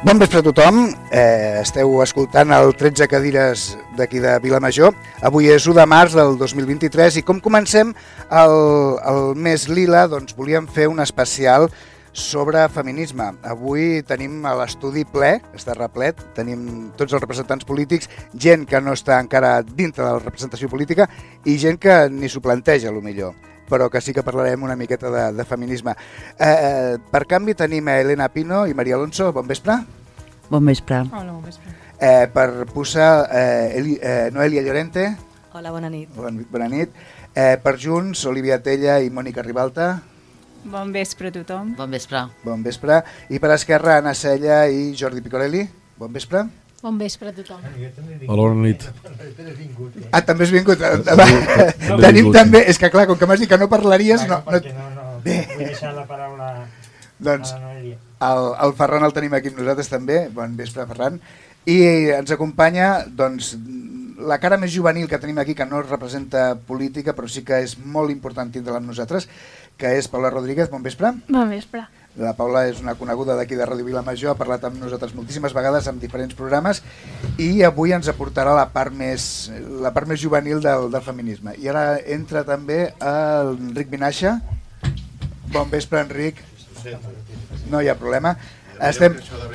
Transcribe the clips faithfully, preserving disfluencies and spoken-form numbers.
Bon vespre a tothom, eh, esteu escoltant el tretze cadires d'aquí de Vilamajor. Avui és u de març del dos mil vint-i-tres i com comencem el, el mes lila, doncs volíem fer un especial sobre feminisme. Avui tenim a l'estudi ple, està replet, tenim tots els representants polítics, gent que no està encara dintre de la representació política i gent que ni s'ho planteja, a lo millor, però que sí que parlarem una miqueta de, de feminisme. Eh, per canvi tenim a Elena Pino i Maria Alonso. Bon vespre. Bon vespre. Hola, bon vespre. Eh, per Puça, eh, Eli, eh, Noelia Llorente. Hola, bona nit. Bon, bona nit. Eh, per Junts, Olivia Tella i Mònica Ribalta. Bon vespre a tothom. Bon vespre. Bon vespre. I per Esquerra, Anna Sella i Jordi Picorelli. Bon vespre. Bon vespre a tothom. Hola, bona nit. Ah, també has vingut. Tenim també... És que clar, com que m'has dit que no parlaries... No, no... no, no, vull deixar la paraula doncs, a la Noelia. El, el Ferran el tenim aquí amb nosaltres també. Bon vespre, Ferran. I ens acompanya doncs, la cara més juvenil que tenim aquí, que no representa política, però sí que és molt important tindre-la amb nosaltres, que és Paula Rodríguez. Bon vespre. Bon vespre. La Paula és una coneguda d'aquí de Ràdio Vilamajor, ha parlat amb nosaltres moltíssimes vegades en diferents programes i avui ens aportarà la part més, la part més juvenil del, del feminisme. I ara entra també l'Enric Vinaixa. Bon vespre, Enric. No hi ha problema. Estem...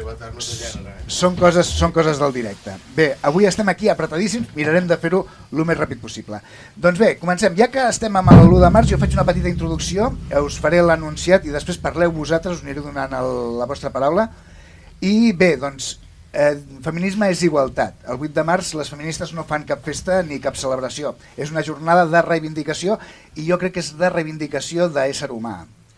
Són coses, són coses del directe. Bé, avui estem aquí apretadíssims, mirarem de fer-ho el més ràpid possible. Doncs bé, comencem. Ja que estem amb l'u de març, jo faig una petita introducció, us faré l'anunciat i després parleu vosaltres, us aniré donant el, la vostra paraula. I bé, doncs, eh, feminisme és igualtat. El vuit de març les feministes no fan cap festa ni cap celebració. És una jornada de reivindicació i jo crec que és de reivindicació d'ésser humà.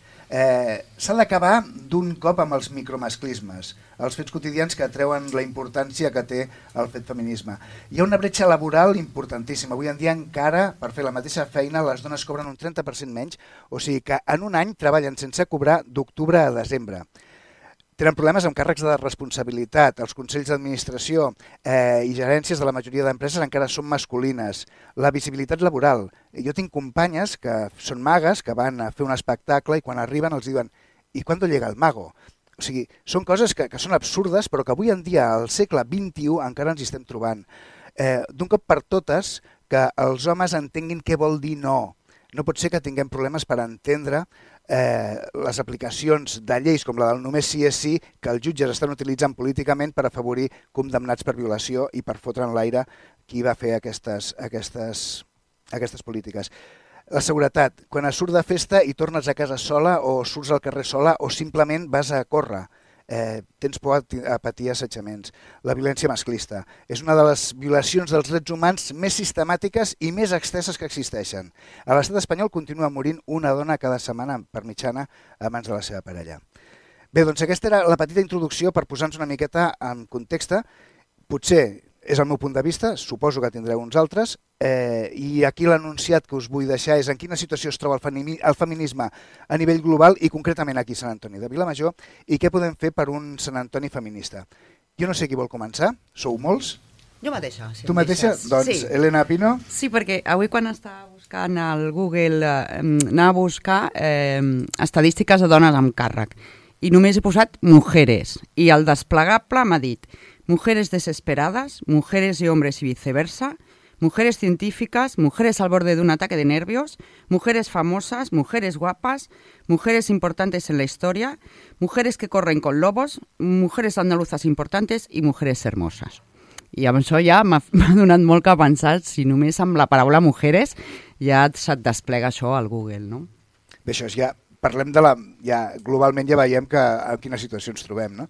Eh, s'ha d'acabar d'un cop amb els micromasclismes, els fets quotidians que treuen la importància que té el fet feminisme. Hi ha una bretxa laboral importantíssima. Avui en dia encara, per fer la mateixa feina, les dones cobren un trenta per cent menys, o sigui que en un any treballen sense cobrar d'octubre a desembre. Tenen problemes amb càrrecs de responsabilitat, els consells d'administració eh, i gerències de la majoria d'empreses encara són masculines. La visibilitat laboral. Jo tinc companyes que són magues, que van a fer un espectacle i quan arriben els diuen «I quan llega el mago?». O sigui, són coses que, que són absurdes però que avui en dia, al segle vint-i-u, encara ens hi estem trobant. Eh, d'un cop per totes, que els homes entenguin què vol dir no. No pot ser que tinguem problemes per entendre eh, les aplicacions de lleis com la del només sí és sí que els jutges estan utilitzant políticament per afavorir condemnats per violació i per fotre en l'aire qui va fer aquestes, aquestes, aquestes polítiques. La seguretat, quan es surt de festa i tornes a casa sola o surts al carrer sola o simplement vas a córrer, eh, tens por a patir assetjaments. La violència masclista és una de les violacions dels drets humans més sistemàtiques i més extenses que existeixen. A l'estat espanyol continua morint una dona cada setmana per mitjana a mans de la seva parella. Bé, doncs aquesta era la petita introducció per posar-nos una miqueta en context. Potser és el meu punt de vista, suposo que tindreu uns altres, eh, i aquí l'anunciat que us vull deixar és en quina situació es troba el, el feminisme a nivell global i concretament aquí a Sant Antoni de Vilamajor i què podem fer per un Sant Antoni feminista. Jo no sé qui vol començar, sou molts? Jo mateixa. Si tu mateixa? Deixes. Doncs sí. Elena Pino? Sí, perquè avui quan estava buscant al Google, eh, anava a buscar eh, estadístiques de dones amb càrrec i només he posat mujeres i el desplegable m'ha dit mujeres desesperadas, mujeres y hombres y viceversa, mujeres científicas, mujeres al borde de un ataque de nervios, mujeres famosas, mujeres guapas, mujeres importantes en la historia, mujeres que corren con lobos, mujeres andaluzas importantes i mujeres hermosas. I amb això ja m'ha donat molt que pensar si només amb la paraula mujeres ja se't desplega això al Google, no? Bé, això és ja, parlem de la... Ja, globalment ja veiem que en quina situació ens trobem, no?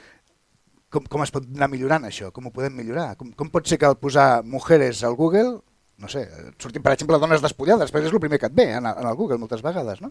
Com, com es pot anar millorant això? Com ho podem millorar? Com, com pot ser que al posar mujeres al Google, no sé, sortim per exemple dones despullades, perquè és el primer que et ve en, en el Google moltes vegades, no?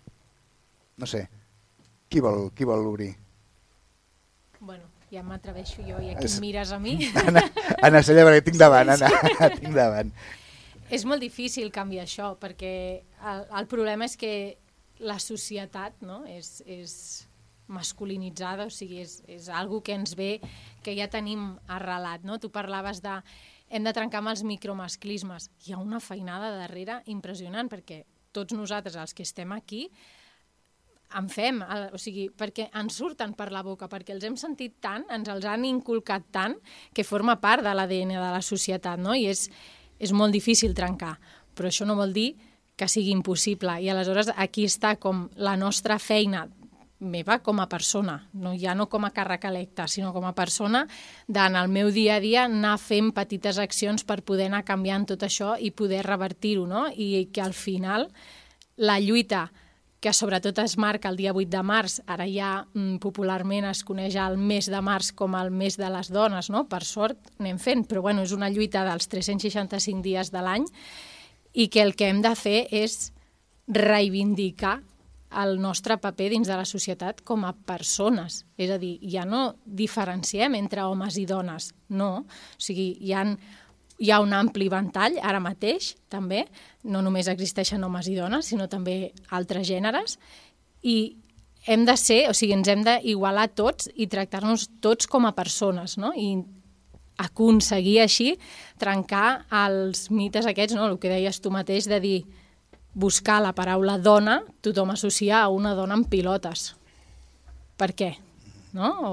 No sé, qui vol, qui vol obrir? Bueno, ja m'atreveixo jo i aquí Es... em mires a mi. Anna, Anna Sella, perquè tinc davant, Anna, tinc davant. És molt difícil canviar això, perquè el, el problema és que la societat, no, és... és masculinitzada, o sigui, és, és algo que ens ve, que ja tenim arrelat, no? Tu parlaves de hem de trencar amb els micromasclismes. Hi ha una feinada darrere impressionant, perquè tots nosaltres, els que estem aquí, en fem, o sigui, perquè ens surten per la boca, perquè els hem sentit tant, ens els han inculcat tant, que forma part de l'A D N de la societat, no? I és, és molt difícil trencar, però això no vol dir que sigui impossible, i aleshores aquí està com la nostra feina meva com a persona, no, ja no com a càrrec electe, sinó com a persona, d'en el meu dia a dia anar fent petites accions per poder anar canviant tot això i poder revertir-ho, no? I que al final la lluita que sobretot es marca el dia vuit de març, ara ja mm, popularment es coneix el mes de març com el mes de les dones, no? Per sort anem fent, però bueno, és una lluita dels tres-cents seixanta-cinc dies de l'any i que el que hem de fer és reivindicar el nostre paper dins de la societat com a persones. És a dir, ja no diferenciem entre homes i dones, no. O sigui, hi ha, hi ha un ampli ventall, ara mateix, també, no només existeixen homes i dones, sinó també altres gèneres, i hem de ser, o sigui, ens hem d'igualar tots i tractar-nos tots com a persones, no? I aconseguir així trencar els mites aquests, no? El que deies tu mateix de dir buscar la paraula dona, tothom associa a una dona amb pilotes. Per què? No? O...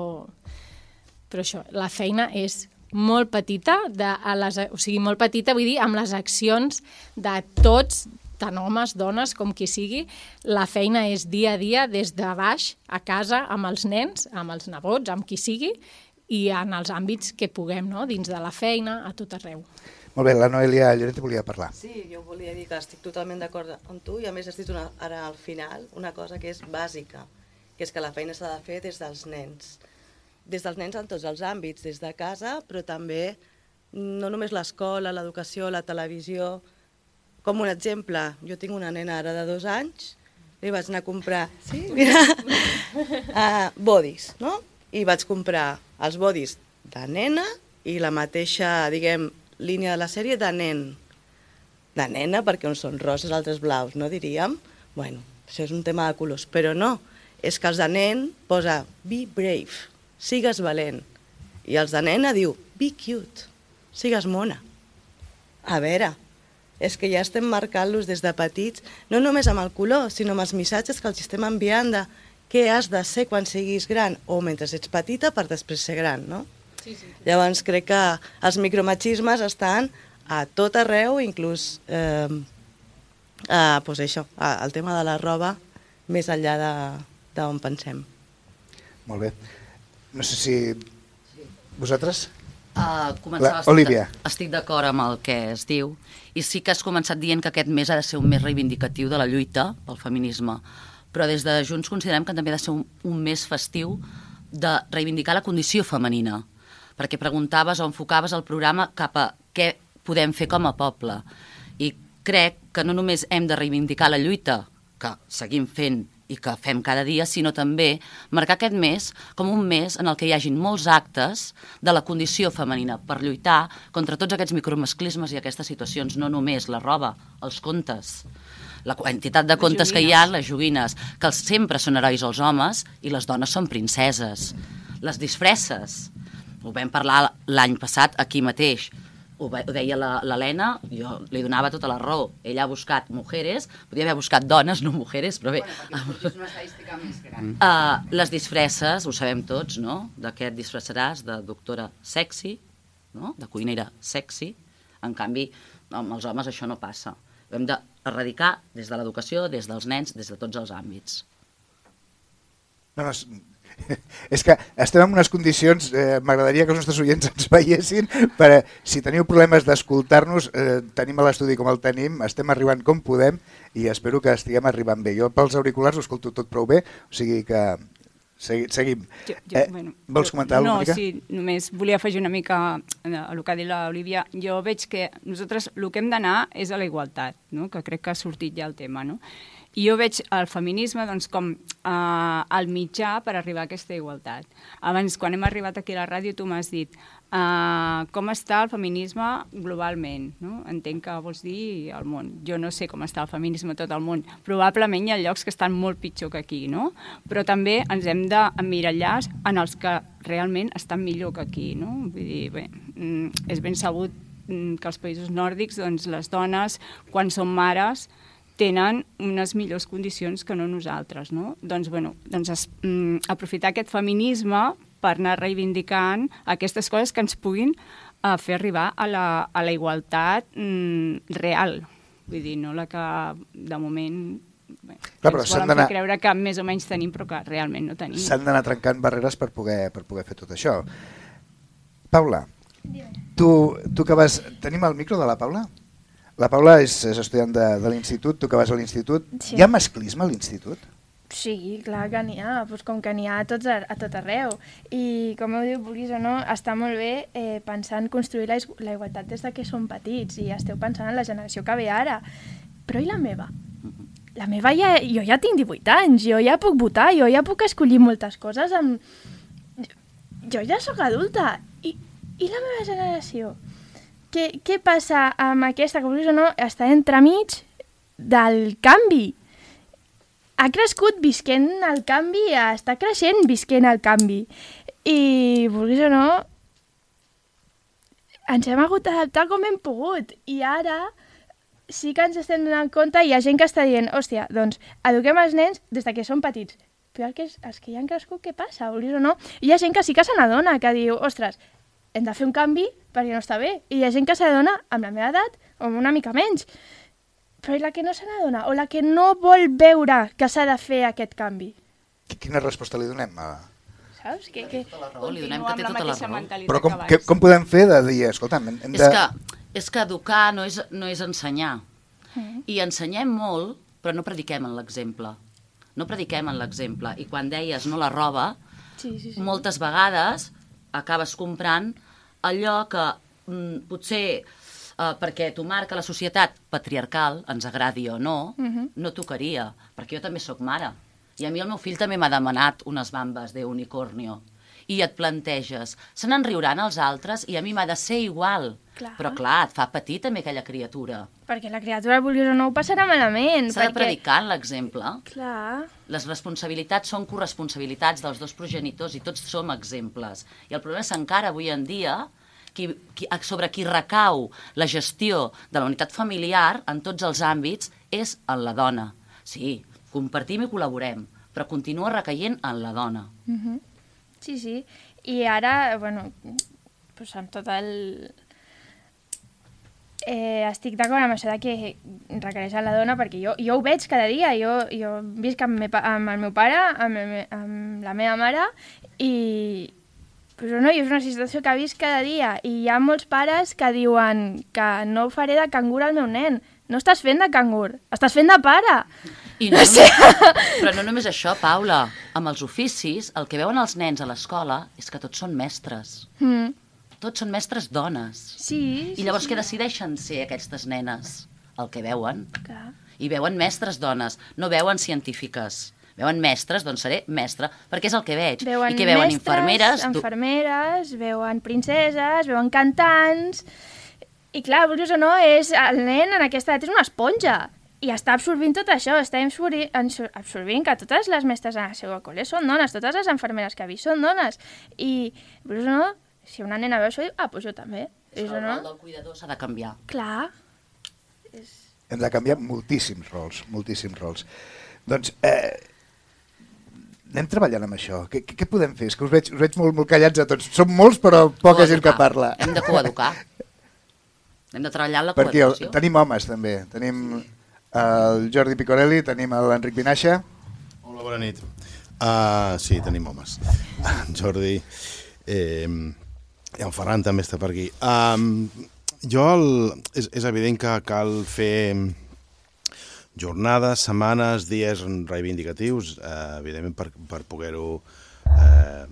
Però això, la feina és molt petita, de, a les, o sigui, molt petita, vull dir, amb les accions de tots, tant homes, dones, com qui sigui, la feina és dia a dia, des de baix, a casa, amb els nens, amb els nebots, amb qui sigui, i en els àmbits que puguem, no? Dins de la feina, a tot arreu. Molt bé, la Noelia Lloret volia parlar. Sí, jo volia dir que estic totalment d'acord amb tu i a més has dit una, ara al final una cosa que és bàsica, que és que la feina s'ha de fer des dels nens. Des dels nens en tots els àmbits, des de casa, però també no només l'escola, l'educació, la televisió. Com un exemple, jo tinc una nena ara de dos anys, li vaig anar a comprar, sí, mira, uh, bodis, no? I vaig comprar els bodis de nena i la mateixa, diguem, línia de la sèrie de nen. De nena, perquè uns són roses, altres blaus, no diríem? Bueno, això és un tema de colors, però no. És que els de nen posa be brave, sigues valent. I els de nena diu be cute, sigues mona. A veure, és que ja estem marcant-los des de petits, no només amb el color, sinó amb els missatges que els estem enviant de què has de ser quan siguis gran, o mentre ets petita per després ser gran, no? Sí, sí. Llavors crec que els micromachismes estan a tot arreu, inclús eh, eh, pues això, el tema de la roba, més enllà d'on pensem. Molt bé. No sé si... Vosaltres? Uh, La, Olivia. Estic d'acord amb el que es diu i sí que has començat dient que aquest mes ha de ser un mes reivindicatiu de la lluita pel feminisme, però des de Junts considerem que també ha de ser un, un mes festiu de reivindicar la condició femenina, perquè preguntaves o enfocaves el programa cap a què podem fer com a poble. I crec que no només hem de reivindicar la lluita, que seguim fent i que fem cada dia, sinó també marcar aquest mes com un mes en el que hi hagin molts actes de la condició femenina per lluitar contra tots aquests micromasclismes i aquestes situacions, no només la roba, els contes, la quantitat de contes que hi ha, les joguines, que els, sempre són herois els homes i les dones són princeses. Les disfresses, ho vam parlar l'any passat aquí mateix, ho, ho deia l'Helena, jo li donava tota la raó. Ella ha buscat mujeres, podia haver buscat dones, no mujeres, però bé. Bueno, és una estadística més gran. Uh, les disfresses, ho sabem tots, no? De què et disfressaràs? De doctora sexy, no? De cuinera sexy. En canvi, amb els homes això no passa. Ho hem d'erradicar des de l'educació, des dels nens, des de tots els àmbits. No, no, és que estem en unes condicions, eh, m'agradaria que els nostres oients ens veiessin, per, si teniu problemes d'escoltar-nos, eh, tenim l'estudi com el tenim, estem arribant com podem i espero que estiguem arribant bé. Jo pels auriculars ho escolto tot prou bé, o sigui que segui, seguim. Jo, jo, eh, bueno, vols comentar alguna no, mica? No, sí, només volia afegir una mica a el que ha dit l'Olivia. Jo veig que nosaltres el que hem d'anar és a la igualtat, no? Que crec que ha sortit ja el tema, no? I jo veig el feminisme doncs, com eh, el mitjà per arribar a aquesta igualtat. Abans, quan hem arribat aquí a la ràdio, tu m'has dit eh, com està el feminisme globalment. No? Entenc que vols dir el món. Jo no sé com està el feminisme a tot el món. Probablement hi ha llocs que estan molt pitjor que aquí, no? Però també ens hem d'emmirallar en els que realment estan millor que aquí. No? Vull dir, bé, és ben sabut que als països nòrdics doncs, les dones, quan són mares, tenen unes millors condicions que no nosaltres, no? Doncs, bueno, doncs es, mm, aprofitar aquest feminisme per anar reivindicant aquestes coses que ens puguin uh, fer arribar a la, a la igualtat mm, real. Vull dir, no la que de moment bé, Clar, però ens s'han volen fer d'anar- creure que més o menys tenim, però que realment no tenim. S'han d'anar trencant barreres per poder, per poder fer tot això. Paula, tu, tu que vas... Tenim el micro de la Paula? La Paula és, és estudiant de, de l'institut, tu que vas a l'institut. Sí. Hi ha masclisme a l'institut? Sí, clar que n'hi ha, doncs com que n'hi ha a, tots, a, a tot arreu. I com heu dit, vulguis o no, està molt bé eh, pensar en construir la, is- la igualtat des de que som petits i esteu pensant en la generació que ve ara. Però i la meva? La meva ja... Jo ja tinc divuit anys, jo ja puc votar, jo ja puc escollir moltes coses. Amb... Jo ja sóc adulta. I, i la meva generació? Què, què passa amb aquesta, que vulguis o no, està entremig del canvi? Ha crescut visquent el canvi, està creixent visquent el canvi. I, vulguis o no, ens hem hagut d'adaptar com hem pogut. I ara sí que ens estem donant compte, hi ha gent que està dient, hòstia, doncs eduquem els nens des de que són petits. Però el que és, els que ja han crescut, què passa? Vulguis o no? Hi ha gent que sí que se n'adona, que diu, ostres, hem de fer un canvi perquè no està bé. I hi ha gent que s'adona amb la meva edat o amb una mica menys. Però i la que no se n'adona o la que no vol veure que s'ha de fer aquest canvi? Quina resposta li donem? A... Saps? Que, que... raó, li donem que té tota la raó. Però com, que, com podem fer de dir, escolta'm, hem, hem de... És que, és que educar no és, no és ensenyar. Mm. I ensenyem molt, però no prediquem en l'exemple. No prediquem en l'exemple. I quan deies no la roba, sí, sí, sí. moltes vegades acabes comprant allò que mm, potser eh, perquè t'ho marca la societat patriarcal, ens agradi o no, Mhm. no tocaria, perquè jo també sóc mare. I a mi el meu fill també m'ha demanat unes bambes de unicornio. I et planteges, se n'en riuran els altres i a mi m'ha de ser igual. Clar. Però clar, et fa patir també aquella criatura. Perquè la criatura, vulguis o no, ho passarà malament. S'ha de perquè... predicar en l'exemple. Clar. Les responsabilitats són corresponsabilitats dels dos progenitors i tots som exemples. I el problema és que encara avui en dia qui, qui, sobre qui recau la gestió de la unitat familiar en tots els àmbits és en la dona. Sí, compartim i col·laborem, però continua recaient en la dona. Mhm. Sí, sí. I ara, bueno, pues amb tot el... Eh, estic d'acord amb això de que requereix a la dona, perquè jo, jo ho veig cada dia. Jo, jo visc amb, me, amb el meu pare, amb, el, amb la meva mare, i però no, és una situació que visc cada dia. I hi ha molts pares que diuen que no faré de cangur al meu nen. No estàs fent de cangur, estàs fent de pare. I no només, però no només això, Paula. Amb els oficis, el que veuen els nens a l'escola és que tots són mestres. Mm. Tots són mestres dones. Sí, I llavors què decideixen ser aquestes nenes? El que veuen. Clar. I veuen mestres dones, no veuen científiques. Veuen mestres, doncs seré mestra, perquè és el que veig. Veuen I que veuen mestres, infermeres... infermeres, veuen princeses, veuen cantants... I clar, vulguis o no, és, el nen en aquesta edat és una esponja. I està absorbint tot això, està absorbint, absorbint que totes les mestres en el seu col·le són dones, totes les infermeres que ha vist són dones. I, vulguis o no, si una nena veu això, diu, ah, doncs jo també. És que el no? rol del cuidador s'ha de canviar. Clar. És... Hem de canviar moltíssims rols, moltíssims rols. Doncs eh, anem treballant amb això. Què, què, què podem fer? És que us veig, us veig molt, molt callats a tots. Som molts, però poca gent que parla. Hem de coeducar. Hem de treballar en la Perquè el, coeducació. tenim homes, també. Tenim el Jordi Picorelli, tenim l'Enric Vinaixa. Hola, bona nit. Uh, sí, tenim homes. En Jordi eh, i en Ferran també està per aquí. Um, jo, el, és, és evident que cal fer jornades, setmanes, dies reivindicatius, eh, evidentment per, per poder-ho eh,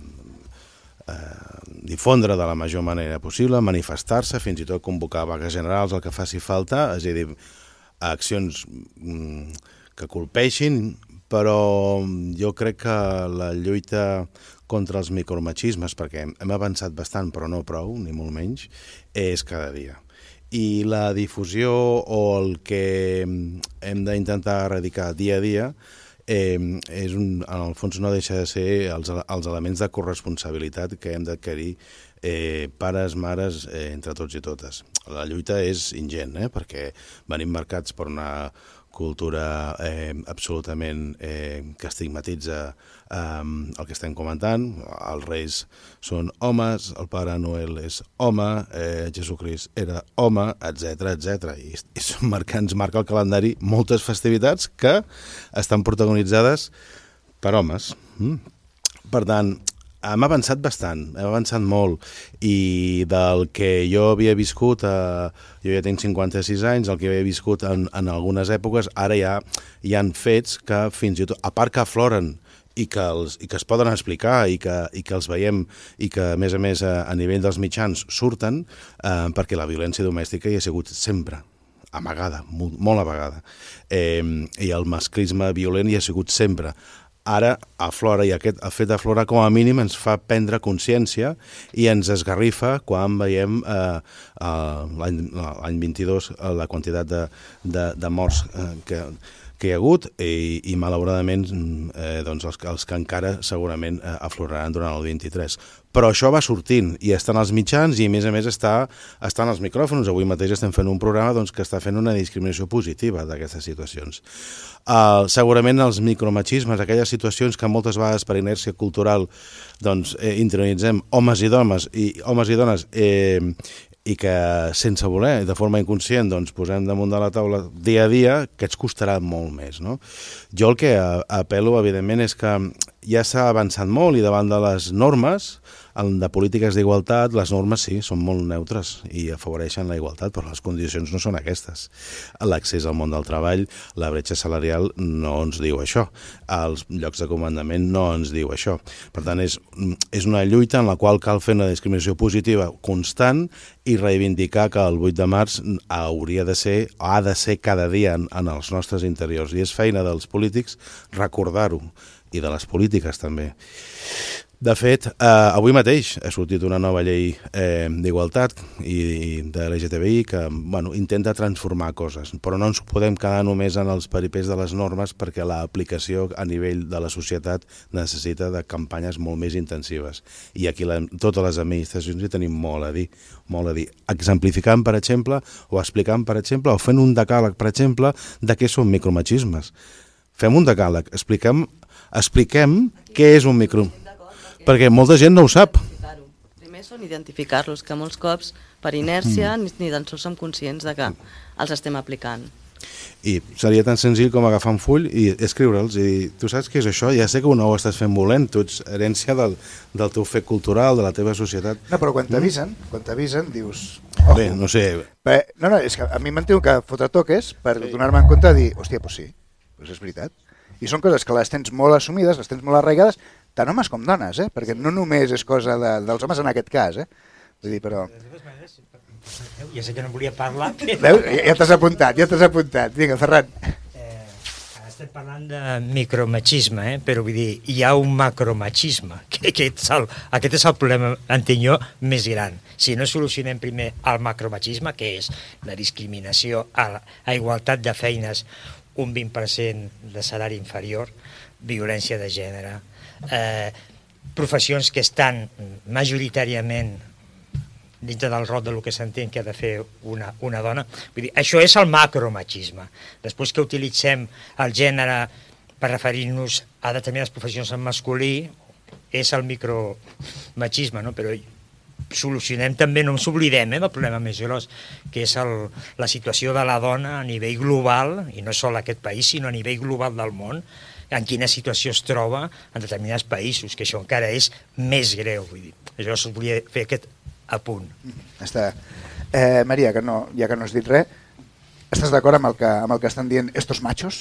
eh, difondre de la major manera possible, manifestar-se, fins i tot convocar vagues generals, el que faci falta, és a dir, accions mm, que colpeixin, però jo crec que la lluita contra els micromachismes, perquè hem avançat bastant però no prou, ni molt menys, és cada dia. I la difusió o el que hem d'intentar erradicar dia a dia eh, és un, en el fons no deixa de ser els, els elements de corresponsabilitat que hem d'adquirir eh, pares, mares, eh, entre tots i totes. La lluita és ingent, eh, perquè venim marcats per una cultura eh, absolutament eh, que estigmatitza eh, el que estem comentant. Els reis són homes, el Pare Noel és home, eh, Jesucrist era home, etcètera, etcètera. I, i marca, ens marca el calendari moltes festivitats que estan protagonitzades per homes. Mm. Per tant, hem avançat bastant, hem avançat molt, i del que jo havia viscut, eh, jo ja tinc cinquanta-sis anys, el que havia viscut en, en algunes èpoques, ara ja hi han fets que fins i tot, a part que afloren i que, els, i que es poden explicar i que, i que els veiem i que, a més a més, a, a nivell dels mitjans surten, eh, perquè la violència domèstica hi ha sigut sempre, amagada, molt, molt amagada. Eh, I el masclisme violent hi ha sigut sempre. Ara aflora, i aquest el fet d'aflorar com a mínim ens fa prendre consciència i ens esgarrifa quan veiem eh, eh, l'any vint-i-dos eh, la quantitat de, de, de morts eh, que, que hi ha hagut i, i malauradament eh, doncs els, els que encara segurament eh, afloraran durant el vint-i-tres. Però això va sortint i estan als mitjans i a més a més està, estan als micròfons. Avui mateix estem fent un programa doncs, que està fent una discriminació positiva d'aquestes situacions. Uh, segurament els micromachismes, aquelles situacions que moltes vegades per inèrcia cultural doncs, eh, interioritzem homes i dones i, homes i dones eh, i que sense voler, de forma inconscient, doncs, posem damunt de la taula dia a dia, que ens costarà molt més. No? Jo el que apel·lo, evidentment, és que ja s'ha avançat molt i davant de les normes, de polítiques d'igualtat, les normes sí, són molt neutres i afavoreixen la igualtat, però les condicions no són aquestes. L'accés al món del treball, la bretxa salarial no ens diu això. Els llocs de comandament no ens diu això. Per tant, és, és una lluita en la qual cal fer una discriminació positiva constant i reivindicar que el vuit de març hauria de ser, ha de ser cada dia en, en els nostres interiors. I és feina dels polítics recordar-ho, i de les polítiques també. De fet, eh, avui mateix ha sortit una nova llei eh, d'igualtat i, i de l'L G T B I que bueno, intenta transformar coses, però no ens podem quedar només en els peripets de les normes perquè l'aplicació a nivell de la societat necessita de campanyes molt més intensives. I aquí la, totes les administracions hi tenim molt a dir, molt a dir. Exemplificant, per exemple, o explicant, per exemple, o fent un decàleg, per exemple, de què són micromachismes. Fem un decàleg, expliquem, expliquem què és un micro... Perquè molta gent no ho sap. Primer són identificar-los, que molts cops per inèrcia mm. ni, ni tan sols som conscients de que els estem aplicant. I seria tan senzill com agafar un full i escriure'ls i dir, tu saps què és això? Ja sé que no ho estàs fent volent, tu ets herència del, del teu fet cultural, de la teva societat. No, però quan t'avisen, mm. quan t'avisen dius... Oh, bé, no sé... Bé, no, no, és que a mi m'han tingut que fotre toques per sí. donar-me en compte de dir, hòstia, doncs sí, doncs és veritat. I són coses que les tens molt assumides, les tens molt arraigades, tant homes com dones, eh? Perquè no només és cosa de, dels homes en aquest cas, eh? Vull dir, però... Ja sé que no volia parlar, però... Veus? Ja t'has apuntat, ja t'has apuntat. Vinga, Ferran. Eh, estem parlant de micromachisme, eh? Però vull dir, hi ha un macromachisme, que aquest és el, aquest és el problema, entenc jo, més gran. Si no solucionem primer el macromachisme, que és la discriminació a, la, a igualtat de feines, un vint per cent de salari inferior, violència de gènere, eh, professions que estan majoritàriament dintre del rol del que s'entén que ha de fer una, una dona. Vull dir, això és el macromachisme. Després que utilitzem el gènere per referir-nos a determinades professions en masculí, és el micromachisme, no? Però solucionem també, no ens oblidem eh, del problema més gros, que és el, la situació de la dona a nivell global, i no sol aquest país, sinó a nivell global del món, en quina situació es troba en determinats països, que això encara és més greu. Vull dir. Jo us volia fer aquest apunt. Està. Eh, Maria, que no, ja que no has dit res, estàs d'acord amb, el que, amb el que estan dient estos machos?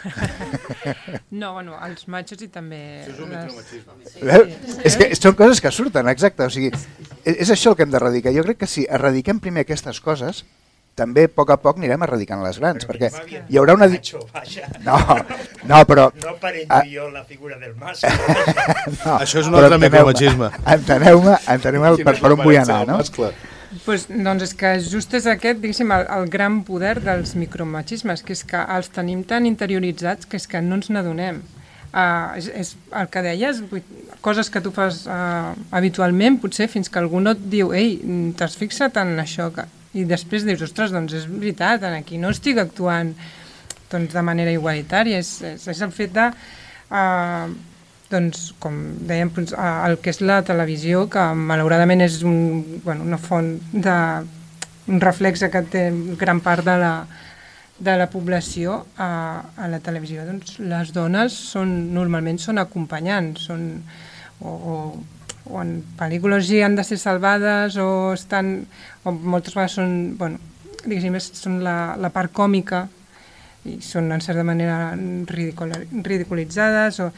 No, bueno, els machos i també... Això és un micromachisme. Sí. És que són coses que surten, exacte. O sigui, és això el que hem d'erradicar. Jo crec que si erradiquem primer aquestes coses, també a poc a poc anirem erradicant les grans, però perquè hi haurà una... Macho, no, no, però... No aparento jo la figura del mascle. No, això és un altre micromachisme. Enteneu-me, enteneu-me per, per on vull anar, no? Pues, doncs és que just és aquest, diguéssim, el, el gran poder dels micromachismes, que és que els tenim tan interioritzats que és que no ens n'adonem. Uh, és, és el que deies, coses que tu fas uh, habitualment, potser fins que algú no et diu ei, t'has fixat en això, que... i després dius, ostres, doncs és veritat, aquí no estic actuant doncs, de manera igualitària. És, és, és el fet de, uh, doncs, com dèiem, el que és la televisió, que malauradament és un, bueno, una font de, un reflex que té gran part de la, de la població a, a la televisió. Doncs, les dones són, normalment són acompanyants, són, o, o, o en pel·lícules ja han de ser salvades, o, estan, o moltes vegades són, bueno, diguéssim, són la, la part còmica, i són en certa manera ridicul ridiculitzades, o,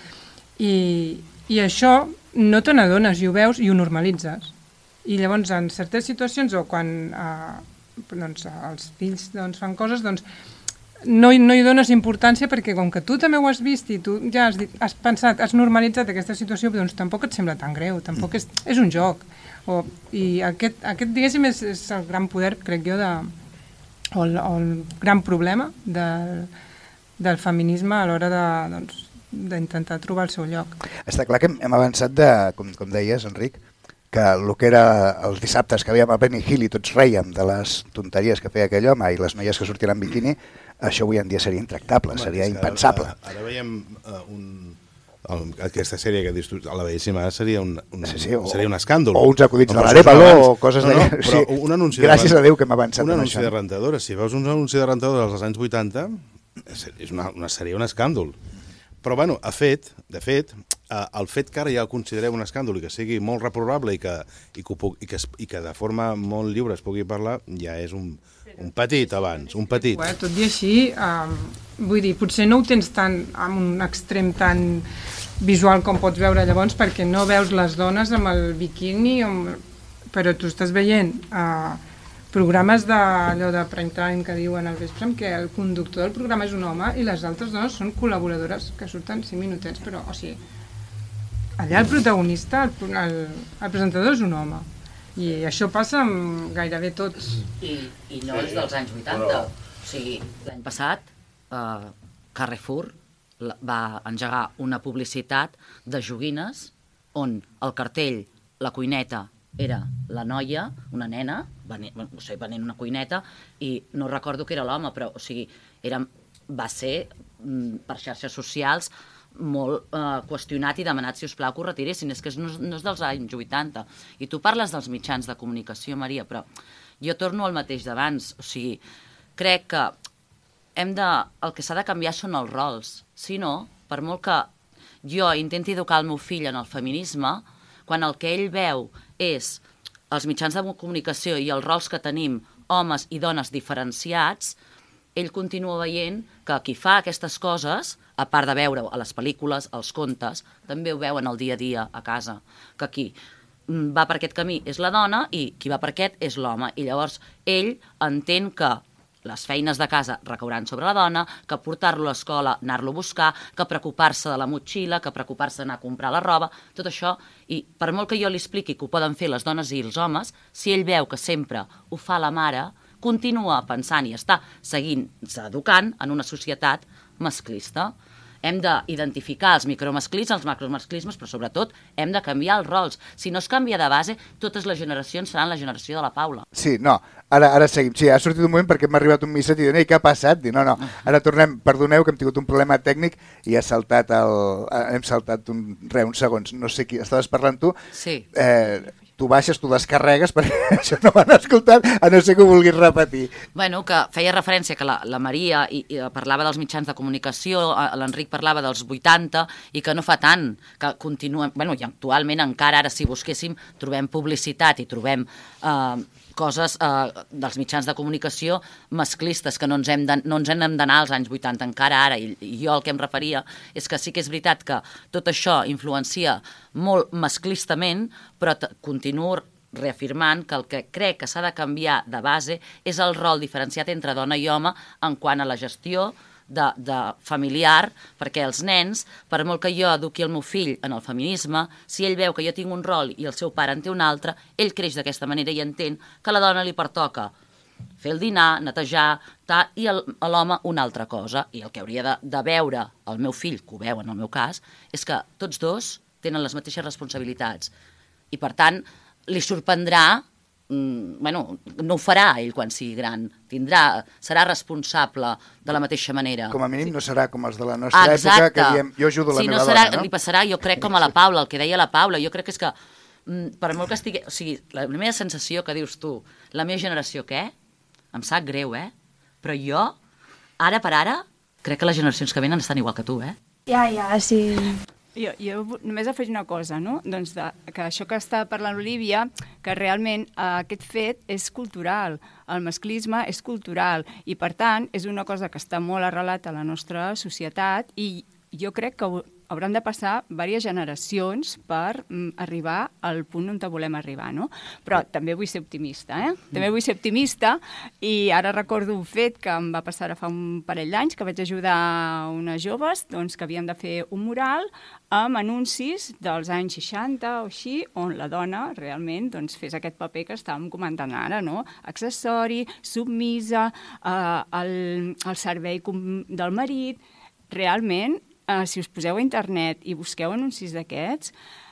i, i això no te n'adones i ho veus i ho normalitzes. I llavors en certes situacions, o quan eh, doncs, els fills doncs, fan coses, doncs no, no hi dones importància, perquè com que tu també ho has vist i tu ja has, dit, has pensat, has normalitzat aquesta situació, doncs tampoc et sembla tan greu, tampoc és, és un joc. O, I aquest, aquest diguéssim, és, és el gran poder, crec jo, de, o, el, o el gran problema del, del feminisme a l'hora de, doncs, d'intentar trobar el seu lloc. Està clar que hem, hem avançat de, com, com deies, Enric, que el que era els dissabtes que veiem a Benny Hill i tots reiem de les tonteries que feia aquell home i les noies que sortien en biquini, això avui en dia seria intractable, home, seria impensable. Ara, ara veiem uh, un, el, aquesta sèrie que dius tu, a la bellíssima, seria un, un, sí, sí, o, seria un escàndol. O uns acudits de l'Arevalo o coses no, no, de... Sí, un anunci gràcies de, a Déu que hem avançat un en anunci això. de rentadora. Si veus un anunci de rentadora dels anys vuitanta, és una, una, seria un escàndol. Però, bueno, a fet, de fet, eh, el fet que ara ja ho considereu un escàndol i que sigui molt reprobable i que, i que, puc, i que, i que de forma molt lliure es pugui parlar, ja és un, un petit abans, un petit. Eh, tot i així, eh, vull dir, potser no ho tens tant amb un extrem tan visual com pots veure llavors, perquè no veus les dones amb el biquini, amb... però tu estàs veient eh, programes d'allò de prime time que diuen al vespre, en què el conductor del programa és un home i les altres dones són col·laboradores que surten cinc minutets, però, o sigui, allà el protagonista, el, el, el presentador és un home. I això passa amb gairebé tots. I, i no és dels anys vuitanta. O sigui, l'any passat, eh, Carrefour va engegar una publicitat de joguines on el cartell, la cuineta, era la noia, una nena, venent, o sigui, venent una cuineta, i no recordo que era l'home, però o sigui, era, va ser per xarxes socials molt eh, qüestionat i demanat, si us plau, que ho retiressin. És que no, no és dels anys vuitanta. I tu parles dels mitjans de comunicació, Maria, però jo torno al mateix d'abans. O sigui, crec que hem de, el que s'ha de canviar són els rols. Si no, per molt que jo intenti educar el meu fill en el feminisme, quan el que ell veu és els mitjans de comunicació i els rols que tenim, homes i dones diferenciats, ell continua veient que qui fa aquestes coses, a part de veure-ho a les pel·lícules, als contes, també ho veuen el dia a dia a casa, que qui va per aquest camí és la dona i qui va per aquest és l'home. I llavors ell entén que les feines de casa recauran sobre la dona, que portar-lo a l'escola, anar-lo a buscar, que preocupar-se de la motxilla, que preocupar-se d'anar a comprar la roba, tot això. I per molt que jo li expliqui que ho poden fer les dones i els homes, si ell veu que sempre ho fa la mare, continua pensant i està seguint-se educant en una societat masclista. Hem d'identificar els micromasclismes, els macromasclismes, però sobretot hem de canviar els rols. Si no es canvia de base, totes les generacions seran la generació de la Paula. Sí, no, ara, ara seguim. Sí, ha sortit un moment perquè m'ha arribat un missatge i dic, què ha passat? Dic, no, no, ara tornem, perdoneu que hem tingut un problema tècnic i ha saltat el, hem saltat un, re, uns segons, no sé qui, estaves parlant tu? Sí. Eh, tu baixes, tu descarregues, perquè això no m'han escoltat, a no ser que ho vulguis repetir. Bueno, que feia referència que la, la Maria i, i parlava dels mitjans de comunicació, l'Enric parlava dels vuitanta, i que no fa tant, que continuem... Bueno, i actualment encara ara, si busquéssim, trobem publicitat i trobem eh, coses eh, dels mitjans de comunicació masclistes, que no ens hem de, no ens hem d'anar als anys vuitanta, encara ara. I, I jo el que em referia és que sí que és veritat que tot això influencia molt masclistament, però continuo reafirmant que el que crec que s'ha de canviar de base és el rol diferenciat entre dona i home en quant a la gestió de, de familiar, perquè els nens, per molt que jo eduqui el meu fill en el feminisme, si ell veu que jo tinc un rol i el seu pare en té un altre, ell creix d'aquesta manera i entén que a la dona li pertoca fer el dinar, netejar, tal, i el, a l'home una altra cosa. I el que hauria de, de veure el meu fill, que ho veu en el meu cas, és que tots dos tenen les mateixes responsabilitats. I, per tant, li sorprendrà mm, bueno, no ho farà ell quan sigui gran, tindrà, serà responsable de la mateixa manera. Com a mínim no serà com els de la nostra Exacte. època, que diem, jo ajudo la sí, meva no serà, dona, no? Li passarà, jo crec, com a la Paula, el que deia la Paula, jo crec que és que, mm, per molt que estigui, o sigui, la meva sensació que dius tu, la meva generació què? Em sap greu, eh? Però jo, ara per ara, crec que les generacions que venen estan igual que tu, eh? Ja, ja, sí. Jo, jo només afegir una cosa, no? Doncs de, que això que està parlant l'Olívia, que realment eh, aquest fet és cultural, el masclisme és cultural i, per tant, és una cosa que està molt arrelat a la nostra societat i jo crec que hauran de passar diverses generacions per mm, arribar al punt on volem arribar, no? Però també vull ser optimista, eh? També vull ser optimista i ara recordo un fet que em va passar fa un parell d'anys, que vaig ajudar unes joves doncs, que havien de fer un mural amb anuncis dels anys seixanta o així, on la dona realment doncs, fes aquest paper que estàvem comentant ara, no? Accessori, submisa, eh, el, el servei del marit. Realment, Uh, si us poseu a internet i busqueu anuncis d'aquests,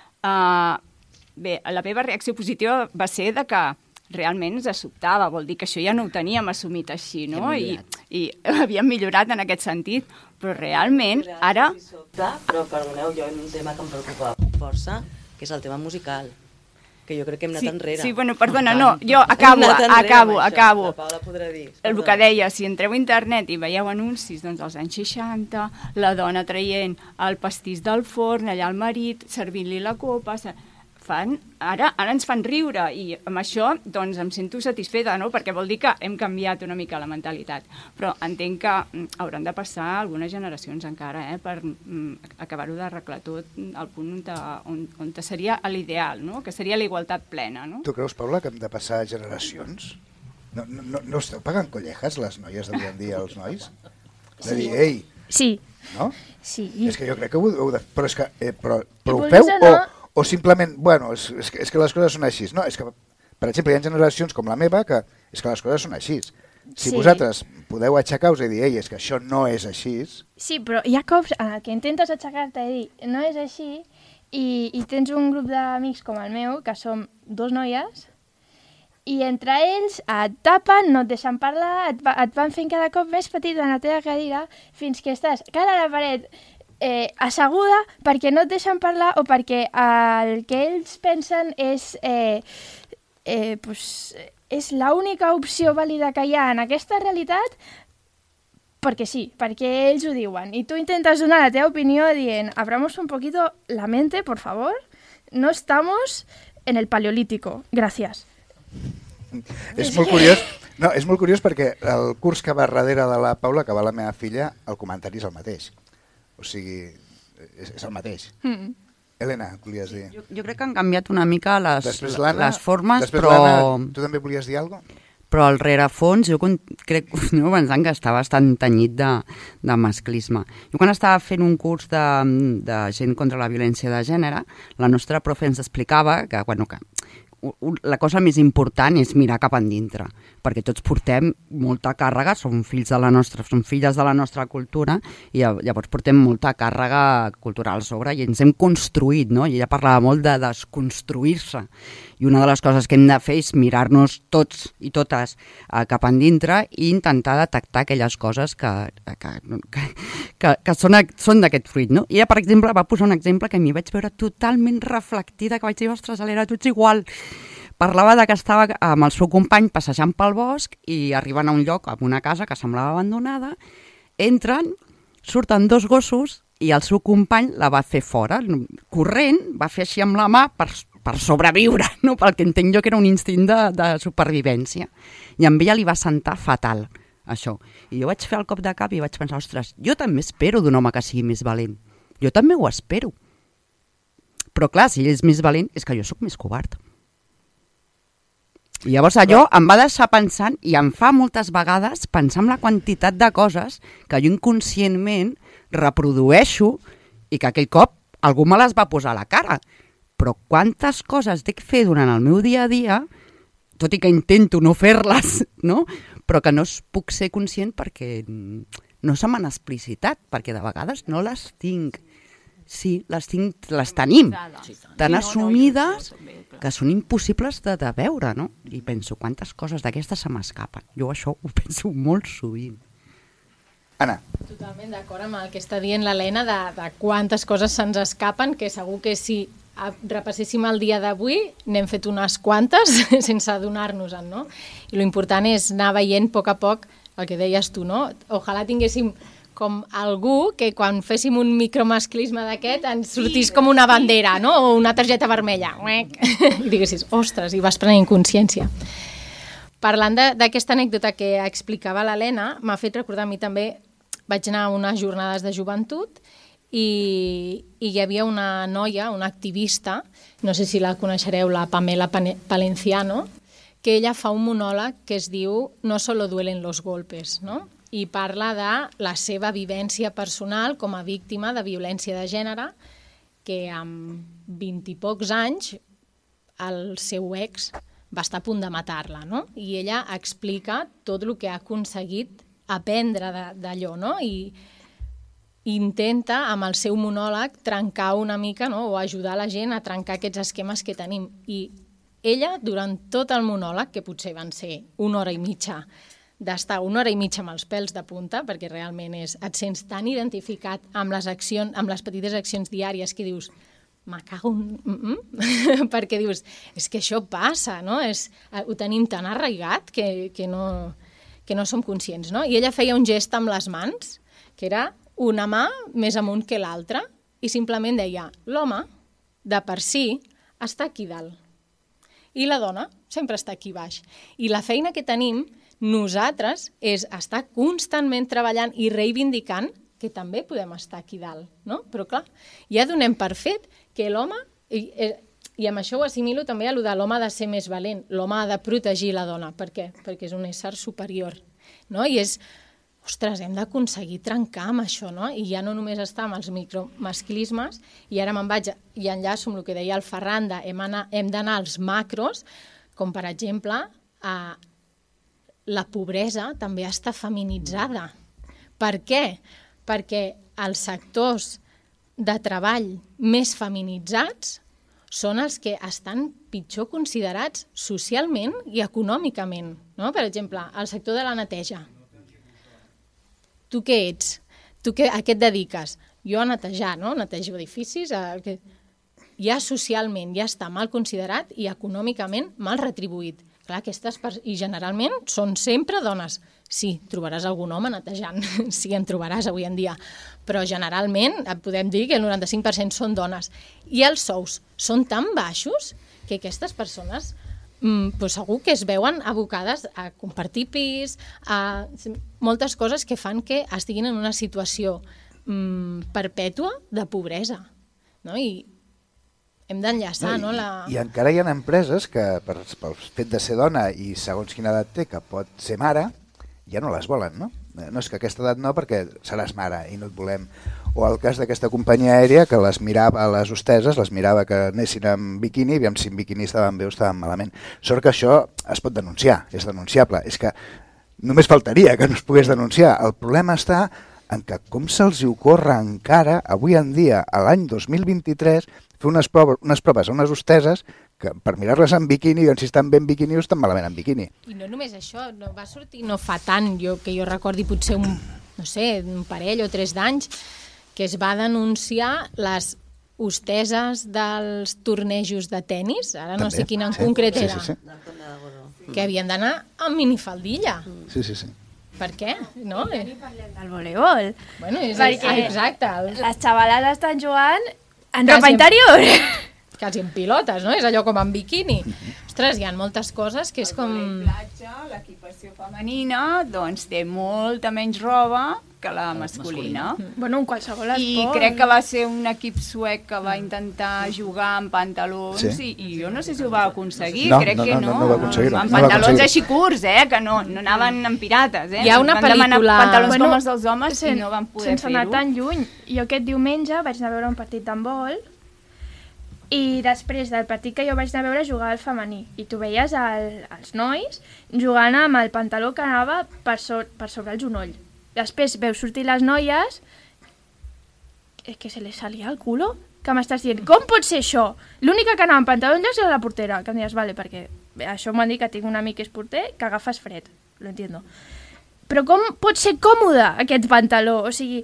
uh, bé, la meva reacció positiva va ser de que realment ens sobtava, vol dir que això ja no ho teníem assumit així, no? I, i havíem millorat en aquest sentit, però realment ara... Sobta, però perdoneu, jo un tema que em preocupa força, que és el tema musical, que jo crec que hem anat sí, enrere. Sí, bueno, perdona, no, jo acabo, acabo, acabo. La Paula podrà dir. El que deia, si entreu a internet i veieu anuncis doncs, dels anys seixanta, la dona traient el pastís del forn, allà el marit, servint-li la copa... Fan, ara, ara ens fan riure i amb això doncs, em sento satisfeta, no? Perquè vol dir que hem canviat una mica la mentalitat. Però entenc que mm, hauran de passar algunes generacions encara eh, per mm, acabar-ho d'arreglar tot al punt on, on, on seria l'ideal, no? Que seria la igualtat plena. No? Tu creus, Paula, que hem de passar generacions? No, no, no, no esteu pagant collejas les noies d'avui en dia, els nois? De Sí. dir, ei... Sí. No? Sí. És que jo crec que ho, ho de... Però és que... Eh, però, però ho vulguis feu o o... no- O simplement, bueno, és, és, que, és que les coses són així. No, és que, per exemple, hi ha generacions com la meva que és que les coses són així. Si Sí. vosaltres podeu aixecar-vos i dir, ei, és que això no és així... Sí, però hi ha cops en què intentes aixecar-te i dir no és així i, i tens un grup d'amics com el meu, que som dos noies, i entre ells et tapen, no et deixen parlar, et, va, et van fent cada cop més petit en la teva cadira fins que estàs cara a la paret eh, asseguda perquè no et deixen parlar o perquè el que ells pensen és, eh, eh, pues, és l'única opció vàlida que hi ha en aquesta realitat perquè sí, perquè ells ho diuen. I tu intentes donar la teva opinió dient abramos un poquito la mente, por favor, no estamos en el paleolítico. Gracias. És molt curiós, no, és molt curiós perquè el curs que va darrere de la Paula, que va la meva filla, el comentari és el mateix. O sigui, és, és el mateix. Mm. Helena, volies dir? Jo, jo crec que han canviat una mica les, Després l'Anna, les formes, després però... l'Anna, tu també volies dir alguna cosa? Però al rerefons jo con- crec no, pensant que està bastant tenyit de, de masclisme. Jo quan estava fent un curs de, de gent contra la violència de gènere, la nostra profe ens explicava que, bueno, que la cosa més important és mirar cap endintre, perquè tots portem molta càrrega, som fills de la nostra, som filles de la nostra cultura i llavors portem molta càrrega cultural sobre i ens hem construït, no? I ella parlava molt de desconstruir-se i una de les coses que hem de fer és mirar-nos tots i totes eh, cap endintre i intentar detectar aquelles coses que, que, que, que, que són, són d'aquest fruit, no? I ella, per exemple, va posar un exemple que m'hi vaig veure totalment reflectida, que vaig dir, ostres, Helena, tu ets igual. Parlava de que estava amb el seu company passejant pel bosc i arriben a un lloc, a una casa que semblava abandonada, entren, surten dos gossos i el seu company la va fer fora, corrent, va fer així amb la mà per, per sobreviure, no? Pel que entenc jo que era un instint de, de supervivència. I amb ella li va sentar fatal, això. I jo vaig fer el cop de cap i vaig pensar, ostres, jo també espero d'un home que sigui més valent. Jo també ho espero. Però clar, si ell és més valent, és que jo sóc més covard. I llavors allò em va deixar pensant, i em fa moltes vegades pensar en la quantitat de coses que jo inconscientment reprodueixo i que aquell cop algú me les va posar a la cara. Però quantes coses dic fer durant el meu dia a dia, tot i que intento no fer-les, no? Però que no puc ser conscient perquè no se m'han explicitat, perquè de vegades no les tinc. Sí, les, tinc, les tenim tan assumides que són impossibles de, de veure, no? I penso, quantes coses d'aquestes se m'escapen. Jo això ho penso molt sovint. Anna. Totalment d'acord amb el que està dient l'Helena de, de quantes coses se'ns escapen, que segur que si repasséssim el dia d'avui n'hem fet unes quantes sense adonar-nos-en, no? I l'important és anar veient a poc a poc el que deies tu, no? Ojalà tinguéssim com algú que quan féssim un micromasclisme d'aquest ens sortís com una bandera, no? O una targeta vermella. I diguessis, ostres, i vas prenent consciència. Parlant d'aquesta anècdota que explicava l'Helena, m'ha fet recordar a mi també, vaig anar a unes jornades de joventut i, i hi havia una noia, una activista, no sé si la coneixereu, la Pamela Palenciano, que ella fa un monòleg que es diu No solo duelen los golpes, no? I parla de la seva vivència personal com a víctima de violència de gènere, que amb vint i pocs anys el seu ex va estar a punt de matar-la, no? I ella explica tot el que ha aconseguit aprendre d'allò, no? I intenta, amb el seu monòleg, trencar una mica, no? O ajudar la gent a trencar aquests esquemes que tenim. I ella, durant tot el monòleg, que potser van ser una hora i mitja, d'estar una hora i mitja amb els pèls de punta, perquè realment és, et sents tan identificat amb les, accions, amb les petites accions diàries que dius, me cago en... Mm -mm. perquè dius, és que això passa, no? És, ho tenim tan arraigat que, que, no, que no som conscients, no? I ella feia un gest amb les mans, que era una mà més amunt que l'altra, i simplement deia, l'home, de per si, està aquí dalt. I la dona sempre està aquí baix. I la feina que tenim nosaltres és estar constantment treballant i reivindicant que també podem estar aquí dalt, no? Però clar, ja donem per fet que l'home, i, i amb això ho assimilo també a lo de l'home ha de ser més valent, l'home ha de protegir la dona. Per què? Perquè és un ésser superior, no? I és, ostres, hem d'aconseguir trencar amb això, no? I ja no només està amb els micromasclismes, i ara me'n vaig i enllaço amb el que deia el Ferran de hem, anar, hem d'anar als macros, com per exemple, a la pobresa també està feminitzada. Per què? Perquè els sectors de treball més feminitzats són els que estan pitjor considerats socialment i econòmicament, no? Per exemple, el sector de la neteja. Tu què ets? Tu què, a què et dediques? Jo a netejar, no? Netejo edificis. A... Ja socialment ja està mal considerat i econòmicament mal retribuït. Clar, aquestes pers- I generalment són sempre dones. Sí, trobaràs algun home netejant, sí, en trobaràs avui en dia, però generalment podem dir que el noranta-cinc per cent són dones. I els sous són tan baixos que aquestes persones mm, pues segur que es veuen abocades a compartir pis, a moltes coses que fan que estiguin en una situació mm, perpètua de pobresa, no? I hem d'enllaçar, no? La... I, I encara hi ha empreses que, per, pel fet de ser dona i segons quina edat té, que pot ser mare, ja no les volen, no? No és que aquesta edat no, perquè seràs mare i no et volem. O el cas d'aquesta companyia aèria que les mirava, les hosteses, les mirava que anessin en biquini, i aviam si en biquini estaven bé o estaven malament. Sort que això es pot denunciar, és denunciable. És que només faltaria que no es pogués denunciar. El problema està en que com se'ls ocorre encara, avui en dia, a l'any dos mil vint-i-tres, fer unes proves, unes proves a unes hosteses que per mirar-les en biquini, doncs si estan bé en biquini o estan malament en biquini. I no només això, no va sortir no fa tant, jo, que jo recordi potser un, no sé, un parell o tres d'anys, que es va denunciar les hosteses dels tornejos de tennis, ara no També, sé quina en sí, concret sí, era, sí, sí. que havien d'anar amb minifaldilla. Sí, sí, sí. Per què? No? Ja ni parlem del voleibol. Bueno, és, Perquè exacte. El... Les xavales estan jugant en ropa interior. Quasi en pilotes, no? És allò com en biquini. Ostres, hi ha moltes coses que és com... El platja, l'equipació femenina, doncs té molta menys roba que la masculina. Bueno, en qualsevol esport. I crec que va ser un equip suec que va intentar jugar amb pantalons sí. i, i jo no sé si ho va aconseguir, no, crec no, que no, no. no, no va aconseguir-ho. Amb no va pantalons aconseguir-ho. així curts, eh, que no, no anaven amb pirates. Eh? Hi ha una van demanar pel·lícula- pantalons Bueno, com els dels homes sen- i no van poder sense anar fer-ho. tan lluny. Jo aquest diumenge vaig anar a veure un partit d'handbol i després del partit que jo vaig anar a veure jugar al femení. I tu veies el, els nois jugant amb el pantaló que anava per, so, per sobre el genoll. Després veus sortir les noies és que se les salia el culo que m'estàs dient, com pot ser això? L'única que anava amb pantalons llargs era la portera, que em dius, vale, perquè bé, això m'han dit que tinc un amic que és porter, que agafes fred, lo entiendo. Però com pot ser còmode aquest pantaló? O sigui...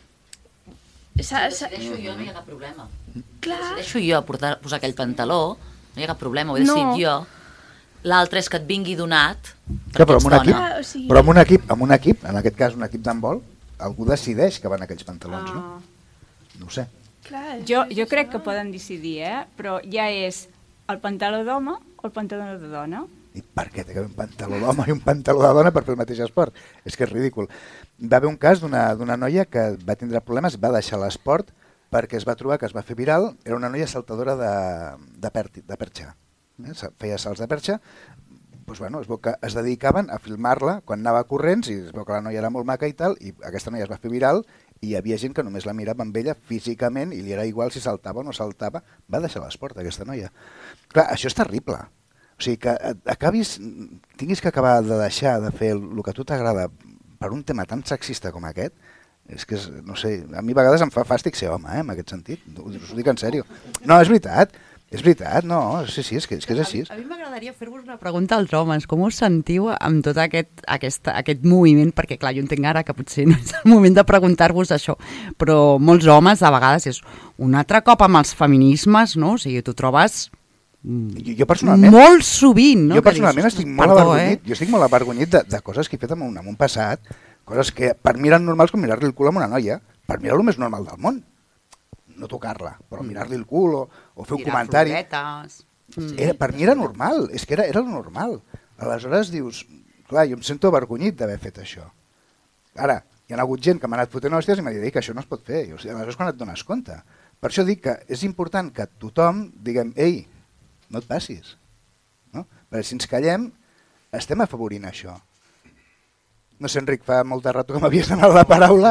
Sa, sa... Si decideixo jo, no hi ha cap problema. Clar. Si decideixo jo portar, posar aquell pantaló, no hi ha cap problema, ho he decidit no. jo. L'altre és que et vingui donat perquè però, ets dona. Equip, ah, o sigui... però en un equip, en un equip, en aquest cas un equip d'handbol, algú decideix que van aquells pantalons, uh... no? No ho sé. Clar, jo, jo crec que poden decidir, eh? Però ja és el pantaló d'home o el pantaló de dona. I per què té que haver un pantaló d'home i un pantaló de dona per fer el mateix esport? És que és ridícul. Va haver un cas d'una noia que va tindre problemes, va deixar l'esport perquè es va trobar que es va fer viral, era una noia saltadora de, de, per, de perxa. Eh? Feia salts de perxa, doncs, bueno, es veu que es dedicaven a filmar-la quan anava a corrents i es veu que la noia era molt maca i tal, i aquesta noia es va fer viral i hi havia gent que només la mirava amb ella físicament i li era igual si saltava o no saltava. Va deixar l'esport, aquesta noia. Clar, això és terrible. O sigui, que acabis, tinguis que acabar de deixar de fer el que a tu t'agrada per un tema tan sexista com aquest, és que, és, no sé, a mi a vegades em fa fàstic ser home, eh, en aquest sentit. Us ho dic en sèrio. No, és veritat. És veritat, no, sí, sí, és que és, que és així. A, a mi m'agradaria fer-vos una pregunta als homes. Com us sentiu amb tot aquest, aquest, aquest moviment? Perquè, clar, jo entenc ara que potser no és el moment de preguntar-vos això, però molts homes, a vegades, és un altre cop amb els feminismes, no? O sigui, tu trobes jo, jo personalment, molt sovint, no? Jo personalment dius, estic molt perdó, avergonyit, eh? jo estic molt avergonyit de, de coses que he fet en un, en un passat, coses que per mi eren normals com mirar-li el cul a una noia. Per mi era el més normal del món. No tocar-la, però mirar-li el cul o, o fer un tirar comentari. Floretes. Era, per mi era normal, és que era, era normal. Aleshores dius, clar, jo em sento avergonyit d'haver fet això. Ara, hi ha hagut gent que m'ha anat fotent hòsties i m'ha dit que això no es pot fer. I, o sigui, aleshores quan et dones compte. Per això dic que és important que tothom diguem, ei, no et passis. No? Perquè si ens callem, estem afavorint això. No sé, Enric, fa molt de rato que m'havies donat la paraula.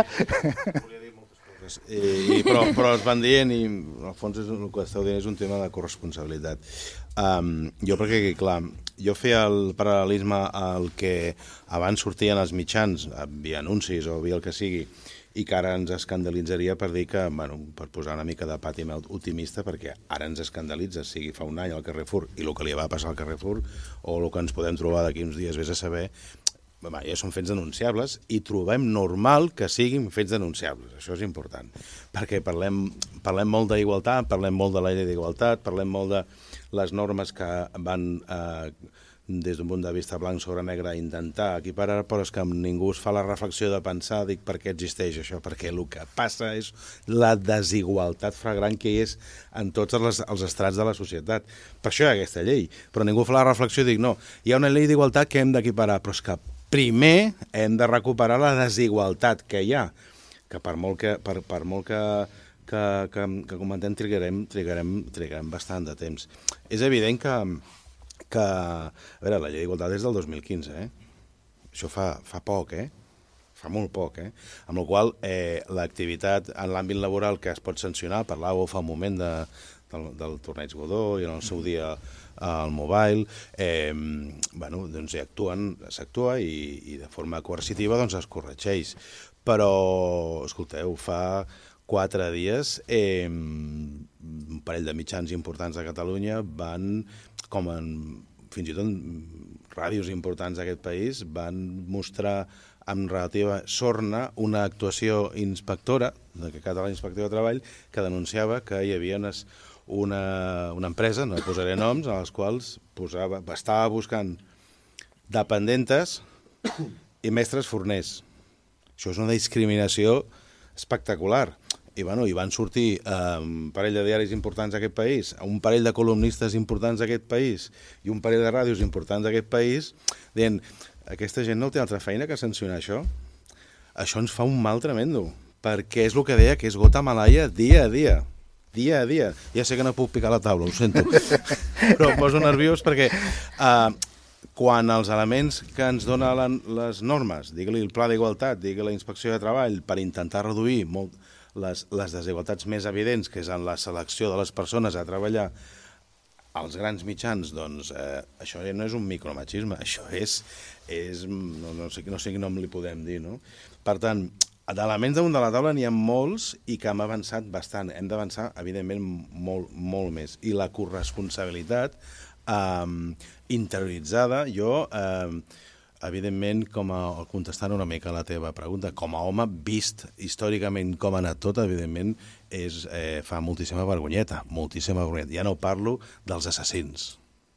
I, i, però, però es van dient i al fons és, el que esteu dient és un tema de corresponsabilitat. Um, jo perquè, clar, jo feia el paral·lelisme al que abans sortien els mitjans, via anuncis o via el que sigui, i que ara ens escandalitzaria per dir que, bueno, per posar una mica de pàtima optimista, perquè ara ens escandalitza, sigui fa un any al Carrefour i el que li va passar al Carrefour o el que ens podem trobar d'aquí uns dies, vés a saber, ja són fets denunciables i trobem normal que siguin fets denunciables. Això és important, perquè parlem, parlem molt d'igualtat, parlem molt de la llei d'igualtat, parlem molt de les normes que van, eh, des d'un punt de vista blanc sobre negre, intentar equiparar, però és que ningú es fa la reflexió de pensar, dic, per què existeix això? Perquè el que passa és la desigualtat flagrant que hi és en tots els, els estrats de la societat. Per això hi ha aquesta llei, però ningú fa la reflexió i dic, no, hi ha una llei d'igualtat que hem d'equiparar, però és que primer hem de recuperar la desigualtat que hi ha, que per molt que, per, per molt que, que, que, que comentem trigarem, trigarem, trigarem bastant de temps. És evident que, que a veure, la llei d'igualtat és del dos mil quinze, eh? Això fa, fa poc, eh? Fa molt poc, eh? Amb la qual cosa eh, l'activitat en l'àmbit laboral que es pot sancionar, parlàveu fa un moment de, del, del torneig Godó i en el seu dia al Mobile, eh, bueno, doncs hi actuen, s'actua i, i de forma coercitiva doncs es corregeix. Però, escolteu, fa quatre dies eh, un parell de mitjans importants de Catalunya van, com en, fins i tot ràdios importants d'aquest país, van mostrar amb relativa sorna una actuació inspectora, de Català Inspector de Treball, que denunciava que hi havia unes Una, una empresa, no posaré noms, a les quals posava, estava buscant dependentes i mestres forners. Això és una discriminació espectacular. I, bueno, i van sortir eh, un parell de diaris importants d'aquest país, un parell de columnistes importants d'aquest país i un parell de ràdios importants d'aquest país, dient, aquesta gent no té altra feina que sancionar això. Això ens fa un mal tremendo, perquè és el que deia, que és gota malaia dia a dia. dia a dia. Ja sé que no puc picar la taula, ho sento, però em poso nerviós perquè eh, quan els elements que ens donen les normes, digue-li el pla d'igualtat, digue-li la inspecció de treball, per intentar reduir molt les, les desigualtats més evidents, que és en la selecció de les persones a treballar als grans mitjans, doncs eh, això no és un micromachisme, això és, és no, no sé, no sé quin nom li podem dir, no? Per tant, d'elements damunt de la taula n'hi ha molts i que hem avançat bastant. Hem d'avançar, evidentment, molt, molt més. I la corresponsabilitat eh, interioritzada, jo... Eh, evidentment, com a, contestant una mica a la teva pregunta, com a home vist històricament com ha anat tot, evidentment, és, eh, fa moltíssima vergonyeta, moltíssima vergonyeta. Ja no parlo dels assassins,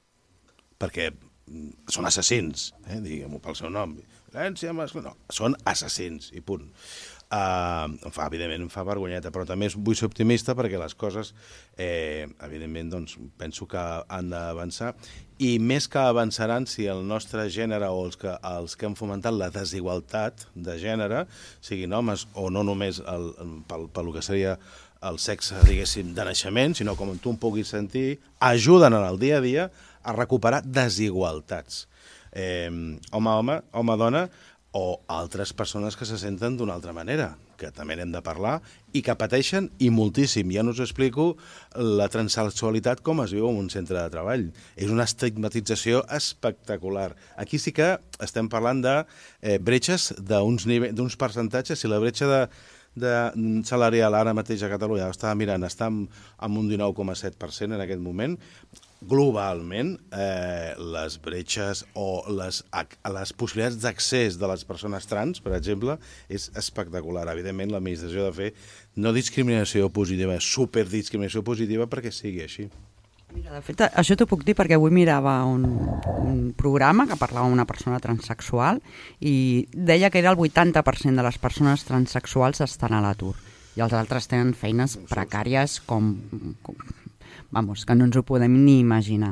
perquè són assassins, eh, diguem-ho pel seu nom. Violència masclista, no, són assassins, i punt. Uh, em fa, evidentment em fa vergonyeta, però també vull ser optimista perquè les coses, eh, evidentment, doncs, penso que han d'avançar, i més que avançaran si el nostre gènere o els que, els que han fomentat la desigualtat de gènere, siguin homes o no només el, pel, pel que seria el sexe, diguéssim, de naixement, sinó com tu em puguis sentir, ajuden en el dia a dia a recuperar desigualtats. Eh, home-home, home-dona, o altres persones que se senten d'una altra manera, que també n'hem de parlar, i que pateixen i moltíssim. Ja no us explico la transsexualitat com es viu en un centre de treball. És una estigmatització espectacular. Aquí sí que estem parlant de eh, bretxes d'uns d'uns percentatges. Si la bretxa de, de salarial ara mateix a Catalunya, estava mirant, està en, en un dinou coma set per cent en aquest moment. Globalment, eh, les bretxes o les, les possibilitats d'accés de les persones trans, per exemple, és espectacular. Evidentment, l'administració ha de fer no discriminació positiva, superdiscriminació positiva perquè sigui així. Mira, de fet, això t'ho puc dir perquè avui mirava un, un programa que parlava amb una persona transsexual i deia que era el vuitanta per cent de les persones transsexuals estan a l'atur i els altres tenen feines precàries com... com vamos, que no ens ho podem ni imaginar.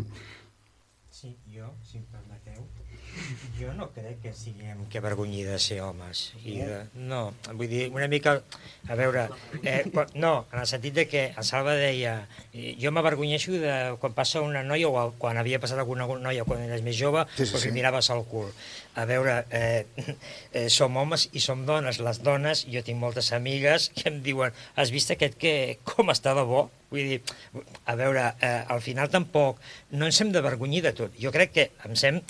Sí, jo, si em permeteu, jo no crec que siguem que avergonyi de ser homes. I de, no, vull dir, una mica... A veure, eh, no, en el sentit de que el Salva deia jo m'avergonyeixo de quan passa una noia o quan havia passat alguna noia quan eres més jove, sí, sí, perquè sí. Miraves al cul. A veure, eh, eh, som homes i som dones. Les dones, jo tinc moltes amigues que em diuen, has vist aquest que com està de bo? Vull dir, a veure, eh, al final tampoc no ens hem d'avergonyir de tot. Jo crec que ens hem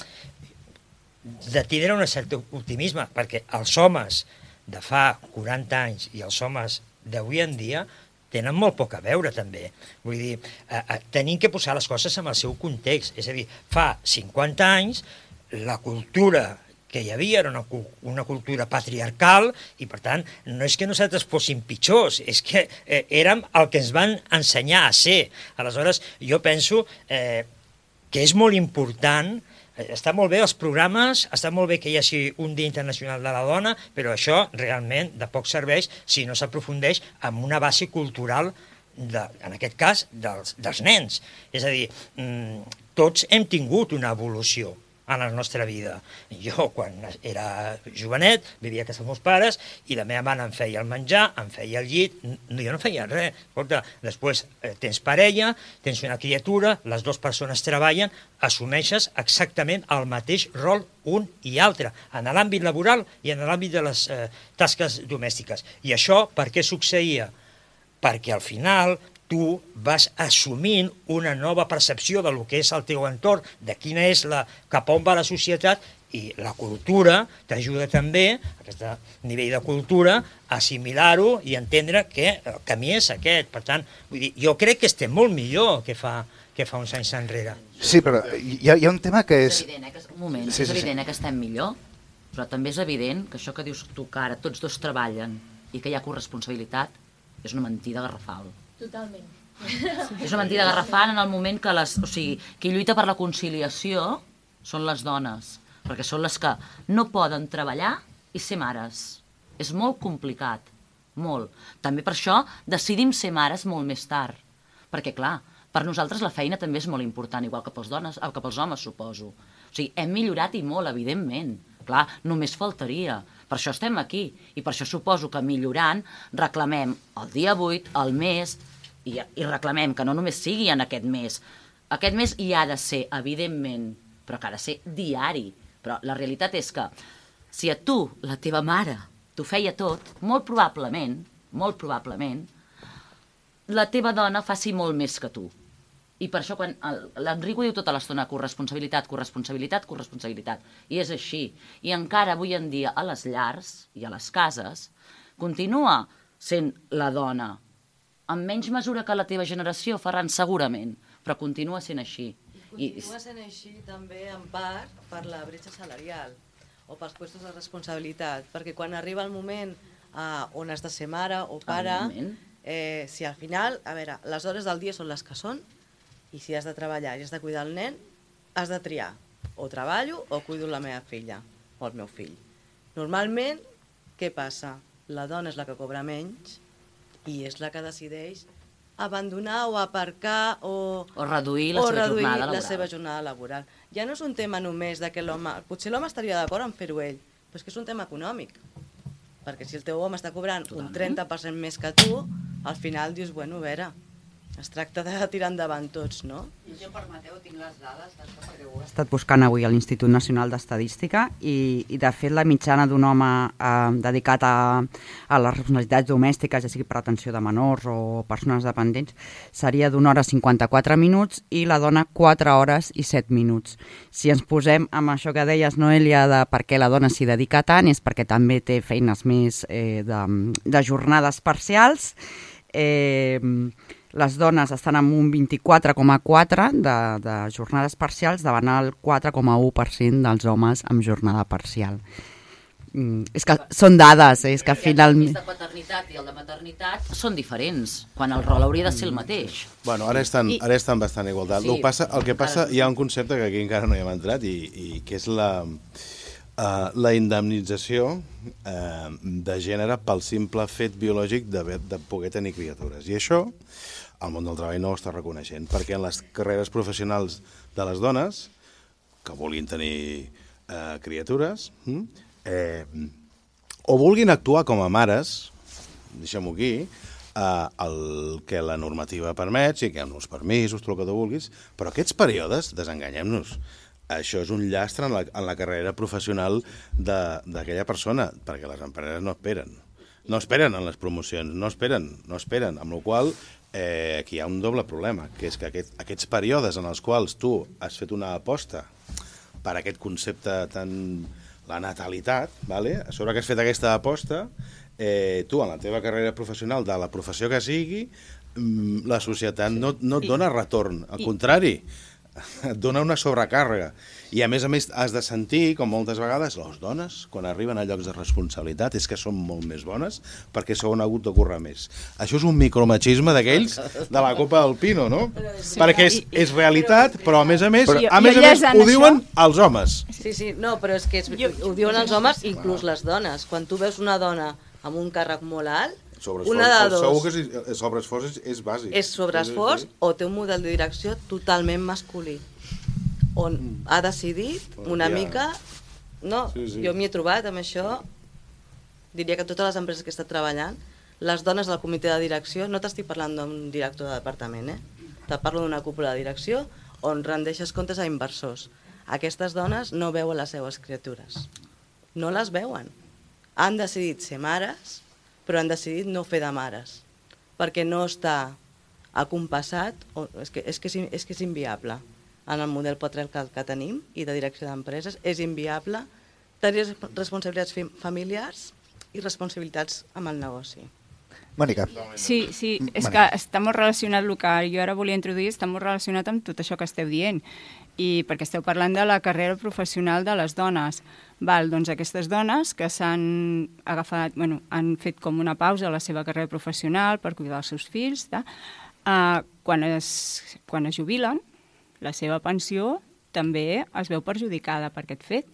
de tindre un cert optimisme, perquè els homes de fa quaranta anys i els homes d'avui en dia tenen molt poc a veure, també. Vull dir, eh, eh, tenim que posar les coses en el seu context. És a dir, fa cinquanta anys la cultura que hi havia era una, una cultura patriarcal i, per tant, no és que nosaltres fóssim pitjors, és que eh, érem el que ens van ensenyar a ser. Aleshores, jo penso eh, que és molt important. Està molt bé els programes, està molt bé que hi hagi un Dia Internacional de la Dona, però això realment de poc serveix si no s'aprofundeix en una base cultural, de, en aquest cas, dels, dels nens. És a dir, tots hem tingut una evolució en la nostra vida. Jo, quan era jovenet, vivia a casa dels meus pares i la meva mare em feia el menjar, em feia el llit, no, jo no feia res. Escolta, després eh, tens parella, tens una criatura, les dues persones treballen, assumeixes exactament el mateix rol un i altre, en l'àmbit laboral i en l'àmbit de les eh, tasques domèstiques. I això per què succeïa? Perquè al final tu vas assumint una nova percepció de lo que és el teu entorn, de quina és la, cap on va la societat, i la cultura t'ajuda també, aquest nivell de cultura, a assimilar-ho i entendre que el camí és aquest. Per tant, vull dir, jo crec que estem molt millor que fa, que fa uns anys enrere. Sí, però hi ha, hi ha un tema que és... És evident, eh, que, un moment, sí, és sí, evident sí. eh, que estem millor, però també és evident que això que dius tu, que ara tots dos treballen i que hi ha corresponsabilitat, és una mentida garrafal. Totalment. És una mentida garrafal en el moment que les... O sigui, qui lluita per la conciliació són les dones, perquè són les que no poden treballar i ser mares. És molt complicat, molt. També per això decidim ser mares molt més tard, perquè, clar, per nosaltres la feina també és molt important, igual que pels, dones, que pels homes, suposo. O sigui, hem millorat i molt, evidentment. Clar, només faltaria. Per això estem aquí. I per això suposo que millorant reclamem el dia vuit, el mes... I, i reclamem que no només sigui en aquest mes. Aquest mes hi ha de ser, evidentment, però que ha de ser diari. Però la realitat és que si a tu, la teva mare, t'ho feia tot, molt probablement, molt probablement, la teva dona faci molt més que tu. I per això quan l'Enrico diu tota l'estona corresponsabilitat, corresponsabilitat, corresponsabilitat. I és així. I encara avui en dia a les llars i a les cases Continua sent la dona. En menys mesura que la teva generació, Ferran, segurament, però continua sent així. I continua sent així també en part per la bretxa salarial o pels puestos de responsabilitat, perquè quan arriba el moment uh, on has de ser mare o pare, eh, si al final, a veure, les hores del dia són les que són, i si has de treballar i has de cuidar el nen, has de triar, o treballo o cuido la meva filla o el meu fill. Normalment, què passa? La dona és la que cobra menys i és la que decideix abandonar o aparcar o, o reduir, la, o seva reduir jornada la seva jornada laboral. Ja no és un tema només de que l'home... Potser l'home estaria d'acord en fer-ho ell, però és que és un tema econòmic. Perquè si el teu home està cobrant Totalment. un trenta per cent més que tu, al final dius, bueno, a veure, es tracta de tirar endavant tots, no? I jo, permeteu, tinc les dades d'això perquè ho he estat buscant avui a l'Institut Nacional d'Estadística i, i de fet la mitjana d'un home eh, dedicat a, a les responsabilitats domèstiques, ja sigui per atenció de menors o persones dependents, seria d'una hora cinquanta-quatre minuts i la dona quatre hores i set minuts. Si ens posem amb això que deies, Noelia, de per què la dona s'hi dedica tant, és perquè també té feines més eh, de, de jornades parcials. Eh, les dones estan en un vint-i-quatre coma quatre de, de jornades parcials davant el quatre coma u per cent dels homes amb jornada parcial. Mm, és que són dades, eh? És que al final... El de paternitat i el de maternitat són diferents, quan el rol hauria de ser el mateix. Bueno, ara estan, I... ara estan bastant a igualtat. Sí, el, passa, el que passa, hi ha un concepte que aquí encara no hi hem entrat i, i que és la... Uh, la indemnització uh, de gènere pel simple fet biològic de, de poder tenir criatures. I això el món del treball no ho està reconeixent, perquè en les carreres professionals de les dones que vulguin tenir uh, criatures eh, o vulguin actuar com a mares, deixem-ho aquí, uh, el que la normativa permet, sí que hi ha uns permisos, tot el que tu vulguis, però aquests períodes, desenganyem-nos, això és un llastre en la, en la carrera professional d'aquella persona, perquè les empreses no esperen. No esperen en les promocions, no esperen, no esperen, amb la qual eh, aquí hi ha un doble problema, que és que aquest, aquests períodes en els quals tu has fet una aposta per aquest concepte tan... la natalitat, vale? A sobre que has fet aquesta aposta, eh, tu en la teva carrera professional, de la professió que sigui, la societat no, no et dona retorn, al contrari, et dona una sobrecàrrega. I a més a més has de sentir, com moltes vegades, les dones, quan arriben a llocs de responsabilitat, és que són molt més bones perquè s'ho han hagut de currar més. Això és un micromachisme d'aquells de la Copa del Pino, no? Sí, perquè és, és realitat, però a més a més, però, a més, a més ho diuen els homes. Sí, sí, no, però és que és, ho diuen els homes, inclús les dones. Quan tu veus una dona amb un càrrec molt alt, una de dos. Segur que el sobreesforç és, és bàsic. És sobreesforç sí, sí, sí. O té un model de direcció totalment masculí, on mm. ha decidit una ja. mica... No, sí, sí. Jo m'hi he trobat amb això, diria que totes les empreses que he estat treballant, les dones del comitè de direcció, no t'estic parlant d'un director de departament, eh? Te parlo d'una cúpula de direcció on rendeixes comptes a inversors. Aquestes dones no veuen les seues criatures. No les veuen. Han decidit ser mares, però han decidit no fer de mares, perquè no està acompassat, o és, que, és, que és, és que és inviable. En el model patriarcal que tenim i de direcció d'empreses és inviable tenir responsabilitats familiars i responsabilitats amb el negoci. Mònica. Sí, sí, és que està molt relacionat, el que jo ara volia introduir, està molt relacionat amb tot això que esteu dient, i perquè esteu parlant de la carrera professional de les dones. Val, doncs aquestes dones que s'han agafat, bueno, han fet com una pausa a la seva carrera professional per cuidar els seus fills, uh, quan, es, quan es jubilen, la seva pensió també es veu perjudicada per aquest fet.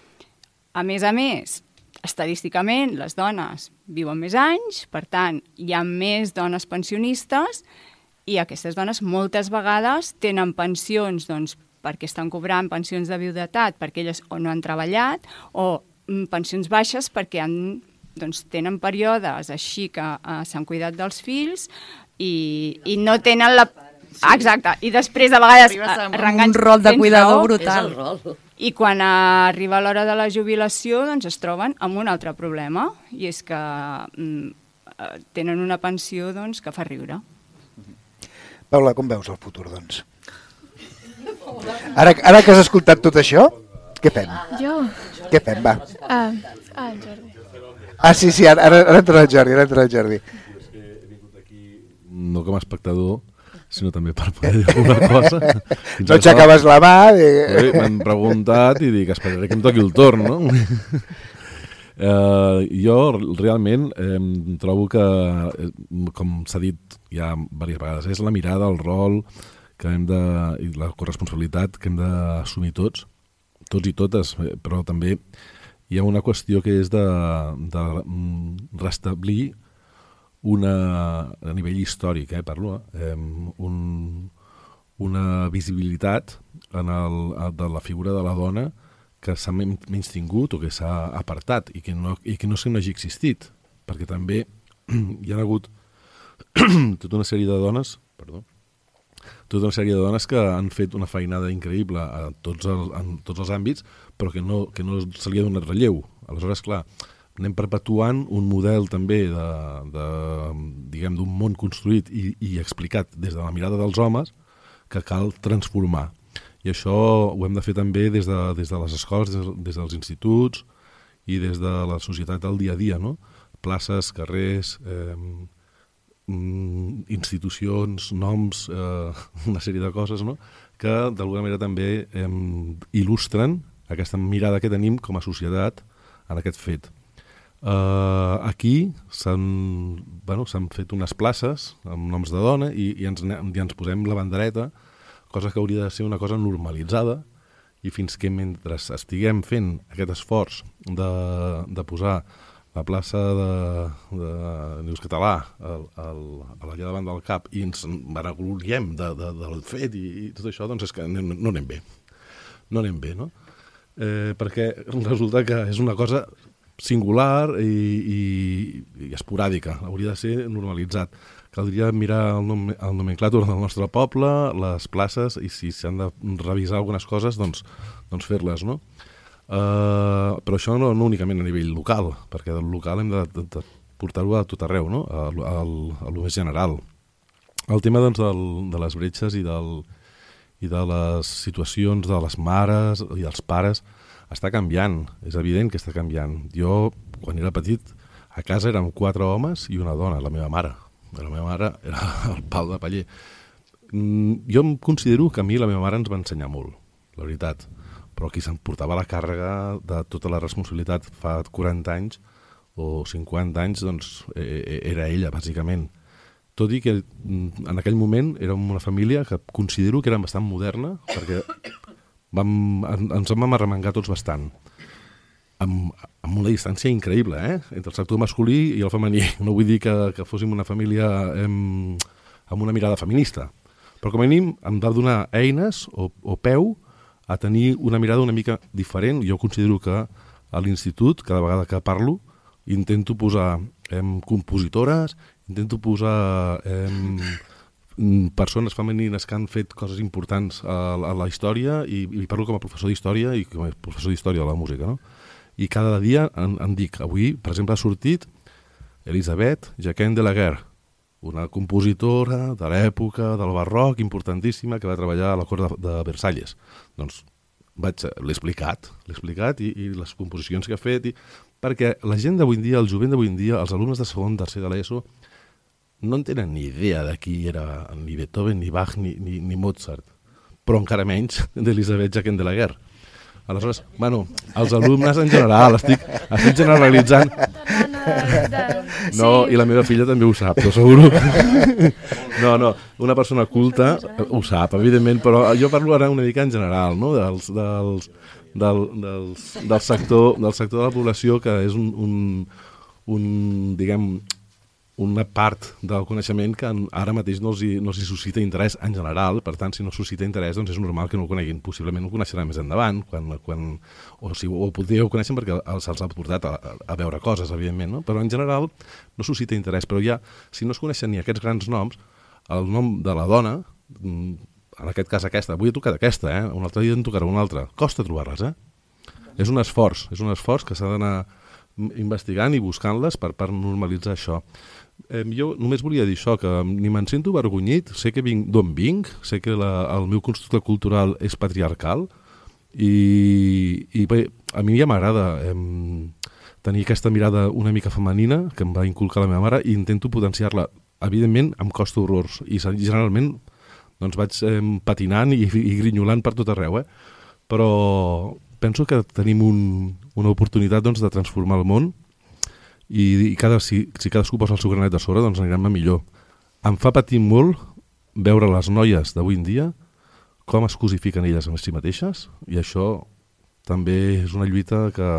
A més a més, estadísticament, les dones viuen més anys, per tant, hi ha més dones pensionistes i aquestes dones moltes vegades tenen pensions, doncs, perquè estan cobrant pensions de viudetat, perquè elles o no han treballat, o mm, pensions baixes perquè han, doncs, tenen períodes així que uh, s'han cuidat dels fills i, i no tenen la... Sí. Exacte, i després de vegades un rol de cuidador brutal. I quan arriba l'hora de la jubilació doncs es troben amb un altre problema, i és que mm, tenen una pensió doncs, que fa riure. Paula, com veus el futur, doncs? Ara, ara que has escoltat tot això, què fem? Jo? Què fem, va? Ah, ah Jordi. Ah, sí, sí, ara, ara, ara entra el Jordi, ara entra el Jordi. És que he vingut aquí no com a espectador, sinó també per poder dir alguna cosa. No aixecaves la mà... I... M'han preguntat i dic, esperaré que em toqui el torn, no? Uh, jo realment eh, trobo que, eh, com s'ha dit ja diverses vegades, és la mirada, el rol que hem de, i la corresponsabilitat que hem d'assumir tots, tots i totes, però també hi ha una qüestió que és de, de restablir una, a nivell històric, eh, parlo, eh, un, una visibilitat en el, de la figura de la dona que s'ha menys tingut o que s'ha apartat i que no, i que no se n'hagi existit, perquè també hi ha hagut tota una sèrie de dones, perdó, tota una sèrie de dones que han fet una feinada increïble a tots els, en tots els àmbits, però que no, que no se li ha donat relleu. Aleshores, clar, anem perpetuant un model també de, de, diguem, d'un món construït i, i explicat des de la mirada dels homes que cal transformar. I això ho hem de fer també des de, des de les escoles, des, des dels instituts i des de la societat del dia a dia, no? Places, carrers, eh, institucions, noms, eh, una sèrie de coses, no? Que d'alguna manera també eh, il·lustren aquesta mirada que tenim com a societat en aquest fet. Eh, aquí s'han bueno, s'han fet unes places amb noms de dona i, i, ens, i ens posem la bandereta, cosa que hauria de ser una cosa normalitzada, i fins que mentre estiguem fent aquest esforç de, de posar la plaça de, de Neus Català al, al, allà davant del cap i ens vanagloriem de, de, del fet i, i tot això, doncs és que no, no anem bé. No anem bé, no? Eh, perquè resulta que és una cosa singular i, i, i esporàdica, hauria de ser normalitzat. Caldria mirar el, nom, el nomenclàtor del nostre poble, les places, i si s'han de revisar algunes coses, doncs, doncs fer-les, no? Uh, però això no, no únicament a nivell local, perquè del local hem de, de, de portar-ho a tot arreu, no? A, a, a lo més general. El tema doncs, del, de les bretxes i, del, i de les situacions de les mares i els pares està canviant, és evident que està canviant. Jo, quan era petit, a casa érem quatre homes i una dona, la meva mare. La meva mare era el pal de paller. Jo em considero que a mi la meva mare ens va ensenyar molt, la veritat, però qui se'n portava la càrrega de tota la responsabilitat fa quaranta anys o cinquanta anys, doncs era ella, bàsicament. Tot i que en aquell moment érem una família que considero que era bastant moderna, perquè vam, ens vam arremangar tots bastant. Amb, amb una distància increïble, eh? Entre el sector masculí i el femení. No vull dir que, que fóssim una família em, amb una mirada feminista, però com a mínim em va donar eines o, o peu a tenir una mirada una mica diferent. Jo considero que a l'institut, cada vegada que parlo, intento posar em, compositores, intento posar em, persones femenines que han fet coses importants a, a la història i, i parlo com a professor d'història i com a professor d'història de la música, no? I cada dia en, en dic, avui, per exemple, ha sortit Elisabeth Jacquin de la Guerre, una compositora de l'època del barroc importantíssima que va treballar a la cort de, de Versalles. Doncs vaig, l'he explicat, l'he explicat i, i les composicions que ha fet, i, perquè la gent d'avui en dia, el jovent d'avui en dia, els alumnes de segon, tercer de l'ESO, no en tenen ni idea de qui era ni Beethoven, ni Bach, ni, ni, ni Mozart, però encara menys d'Elisabeth Jacquin de la Guerre. Aleshores, bueno, els alumnes en general, estic, estic generalitzant. No, i la meva filla també ho sap, t'ho asseguro. No, no, una persona culta ho sap, evidentment, però jo parlo ara una mica en general, no? dels, dels, del, dels, del, sector, del sector de la població que és un, un, un diguem, una part del coneixement que ara mateix no els, hi, no els hi suscita interès en general. Per tant, si no suscita interès, doncs és normal que no ho coneguin. Possiblement ho coneixeran més endavant, quan, quan, o si ho podríeu conèixer perquè se'ls ha portat a, a veure coses, evidentment, no? Però en general no suscita interès. Però ja, si no es coneixen ni aquests grans noms, el nom de la dona, en aquest cas aquesta, avui he tocat aquesta, eh? Un altre dia en tocarà una altra. Costa trobar-les, eh? És un esforç, és un esforç que s'ha d'anar investigant i buscant-les per, per normalitzar això. Eh, jo només volia dir això, que ni me'n sento avergonyit, sé que vinc d'on vinc, sé que la, el meu constructe cultural és patriarcal i, i bé, a mi ja m'agrada eh, tenir aquesta mirada una mica femenina que em va inculcar la meva mare i intento potenciar-la. Evidentment, em costa horrors i generalment doncs vaig eh, patinant i, i grinyolant per tot arreu, eh? Però penso que tenim un, una oportunitat doncs, de transformar el món i, i cada, si, si cadascú posa el seu granet de sorra doncs anirem a millor. Em fa patir molt veure les noies d'avui en dia com es cosifiquen elles amb si mateixes i això també és una lluita que,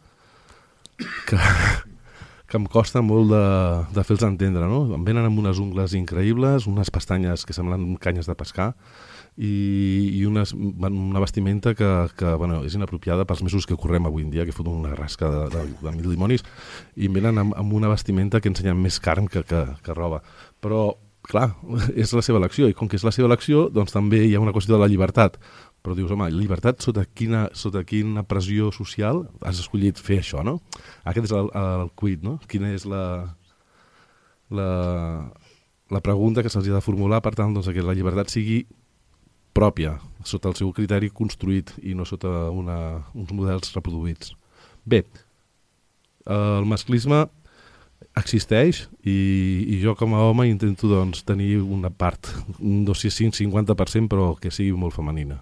que, que em costa molt de, de fer-los entendre, no? Em venen amb unes ungles increïbles, unes pestanyes que semblen canyes de pescar i, i unes, una vestimenta que, que bueno, és inapropiada pels mesos que correm avui en dia, que foten una rasca de, de, de mil dimonis, i em venen amb, amb una vestimenta que ensenyen més carn que, que, que roba. Però, clar, és la seva elecció, i com que és la seva elecció, doncs també hi ha una qüestió de la llibertat. Però dius, home, llibertat sota quina, sota quina pressió social has escollit fer això, no? Aquest és el, el quid, no? Quina és la, la, la pregunta que se'ls ha de formular, per tant, doncs, que la llibertat sigui pròpia, sota el seu criteri construït i no sota una, uns models reproduïts. Bé, el masclisme existeix i, i jo com a home intento doncs, tenir una part, no sé si cinquanta per cent, però que sigui molt femenina.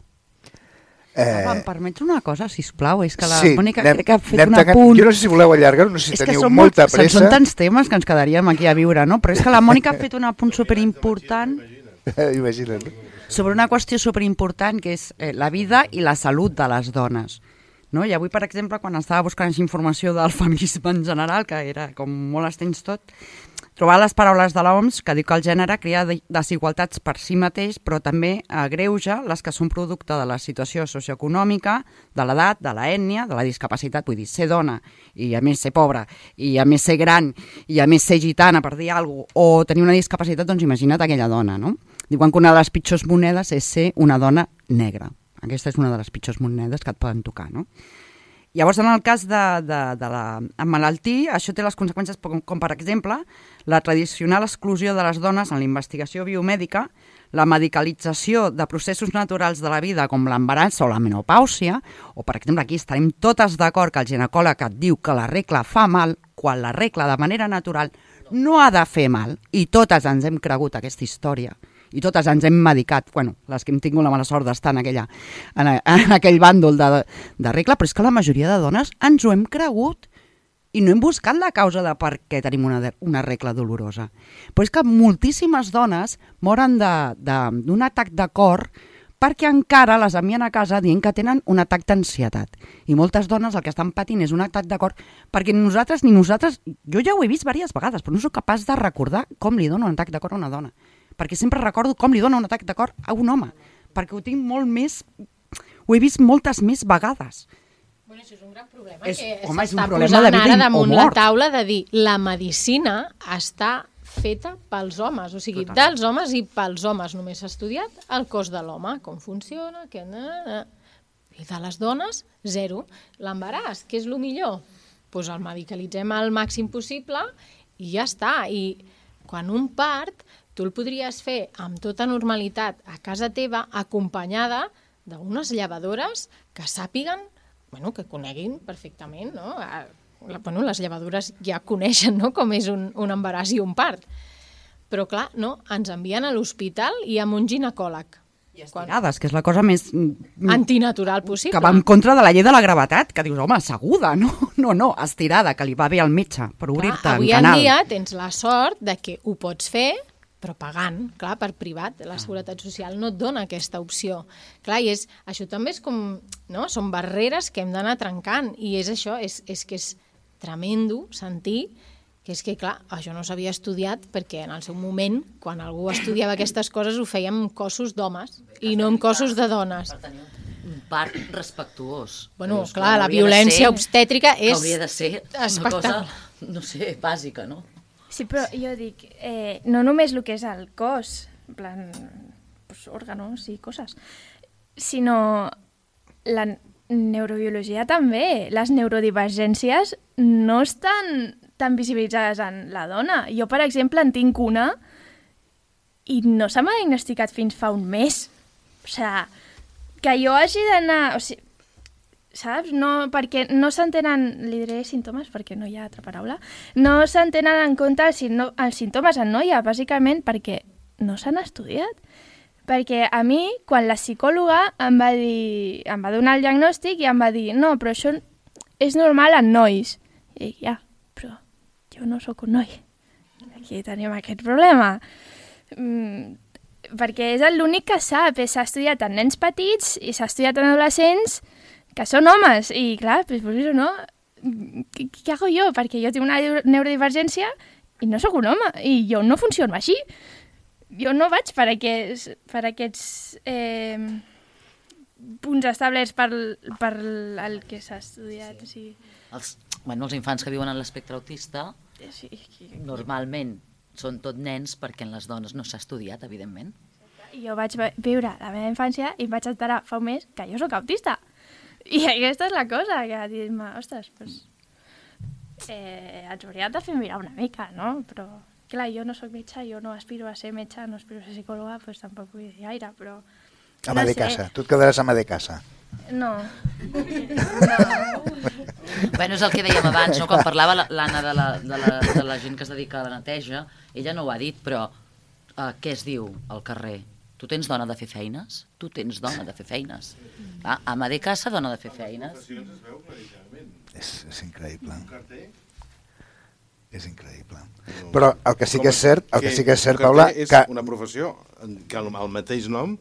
Eh... Em permets una cosa, sisplau? És que la sí, Mònica anem, crec que ha fet un apunt... Jo no sé si voleu allargar, no sé si és teniu són molta molt, pressa. Són tants temes que ens quedaríem aquí a viure, no? Però és que la Mònica ha fet un apunt superimportant... Imagina't. Sobre una qüestió superimportant que és eh, la vida i la salut de les dones. No? I avui, per exemple, quan estava buscant informació del feminisme en general, que era com molt extens tot, trobar les paraules de l'O M S que diu que el gènere crea desigualtats per si mateix, però també agreuja les que són producte de la situació socioeconòmica, de l'edat, de l'ètnia, de la discapacitat. Vull dir, ser dona i a més ser pobra, i a més ser gran, i a més ser gitana, per dir alguna cosa, o tenir una discapacitat, doncs imagina't aquella dona, no? Diuen que una de les pitjors monedes és ser una dona negra. Aquesta és una de les pitjors monedes que et poden tocar, no? Llavors, en el cas de, de, de la emmalaltir, això té les conseqüències com, com, per exemple, la tradicional exclusió de les dones en la investigació biomèdica, la medicalització de processos naturals de la vida com l'embaràs o la menopàusia, o, per exemple, aquí estarem totes d'acord que el ginecòleg et diu que la regla fa mal, quan la regla de manera natural no ha de fer mal, i totes ens hem cregut aquesta història, i totes ens hem medicat, bueno, les que hem tingut la mala sort d'estar en, aquella, en, en aquell bàndol de, de regla, però és que la majoria de dones ens ho hem cregut i no hem buscat la causa de per què tenim una, una regla dolorosa. Però és que moltíssimes dones moren d'un atac de cor perquè encara les envien a casa dient que tenen un atac d'ansietat. I moltes dones el que estan patint és un atac de cor perquè nosaltres, ni nosaltres, jo ja ho he vist diverses vegades, però no soc capaç de recordar com li dona un atac de cor a una dona. Perquè sempre recordo com li dona un atac de cor a un home, perquè ho tinc molt més... ho he vist moltes més vegades. Bueno, això és un gran problema és, que home, s'està posant ara damunt la taula de dir la medicina està feta pels homes, o sigui, Total. dels homes i pels homes. Només s'ha estudiat el cos de l'home, com funciona, que... i de les dones, zero. L'embaràs, què és el millor? Doncs el medicalitzem al màxim possible i ja està. I quan un part... tu el podries fer amb tota normalitat a casa teva, acompanyada d'unes llevadores que sàpiguen, bueno, que coneguin perfectament, no? Bueno, les llevadores ja coneixen, no?, com és un, un embaràs i un part. Però, clar, no, ens envien a l'hospital i amb un ginecòleg. I estirades, que és la cosa més... antinatural possible. Que va en contra de la llei de la gravetat, que dius, home, asseguda, no? No, no, estirada, que li va bé al metge per obrir-te en canal. Avui en dia tens la sort de que ho pots fer, però pagant, clar, per privat. La Seguretat Social no et dona aquesta opció. Clar, i és, això també és com... no? Són barreres que hem d'anar trencant, i és això, és, és que és tremendo sentir que és que, clar, això no s'havia estudiat perquè en el seu moment, quan algú estudiava aquestes coses, ho fèiem amb cossos d'homes i no amb cossos de dones. Per tenir un part respectuós. Bueno, clar, la violència obstètrica és... hauria de ser una cosa, no sé, bàsica, no? Sí, però jo dic, eh, no només el que és el cos, en plan, pues, òrganos i coses, sinó la neurobiologia també. Les neurodivergències no estan tan visibilitzades en la dona. Jo, per exemple, en tinc una i no se m'ha diagnosticat fins fa un mes. O sigui, que jo hagi d'anar... O sigui, saps? No, perquè no s'entenen, li diré símptomes, perquè no hi ha altra paraula, no s'entenen en compte els, els símptomes en noia, bàsicament perquè no s'han estudiat. Perquè a mi, quan la psicòloga em va dir, em va donar el diagnòstic i em va dir, no, però això és normal en nois. I dic, ja, però jo no sóc un noi. Aquí tenim aquest problema. Mm, perquè és l'únic que sap, s'ha estudiat en nens petits i s'ha estudiat en adolescents que són homes, i clar, pues, pues eso, no? Què, què hago jo? Perquè jo tinc una neurodivergència i no sóc un home, i jo no funciono així. Jo no vaig per aquests, per aquests eh, punts establerts per, per el que s'ha estudiat. Sí. O sigui. Els, bueno, els infants que viuen en l'espectre autista, sí. normalment són tot nens perquè en les dones no s'ha estudiat, evidentment. Jo vaig viure la meva infància i vaig enterar fa un mes que jo sóc autista. I aquesta és la cosa, que dir-me, ostres, doncs, eh, ens hauríem de fer mirar una mica, no? Però, clar, jo no sóc metge, jo no aspiro a ser metge, no aspiro a ser psicòloga, doncs tampoc vull dir gaire, però... Ama de casa, tu et quedaràs ama de casa. No. no. Bueno, és el que dèiem abans, no? Quan parlava l'Anna de, la, de, la, de la gent que es dedica a la neteja, ella no ho ha dit, però uh, què es diu al carrer? Tu tens dona de fer feines? Tu tens dona de fer feines. Ah, ama de casa, dona de fer feines. És, és increïble. És increïble. Però el que sí que és cert, el que sí que és cert, Paula, és que una professió que el, el mateix nom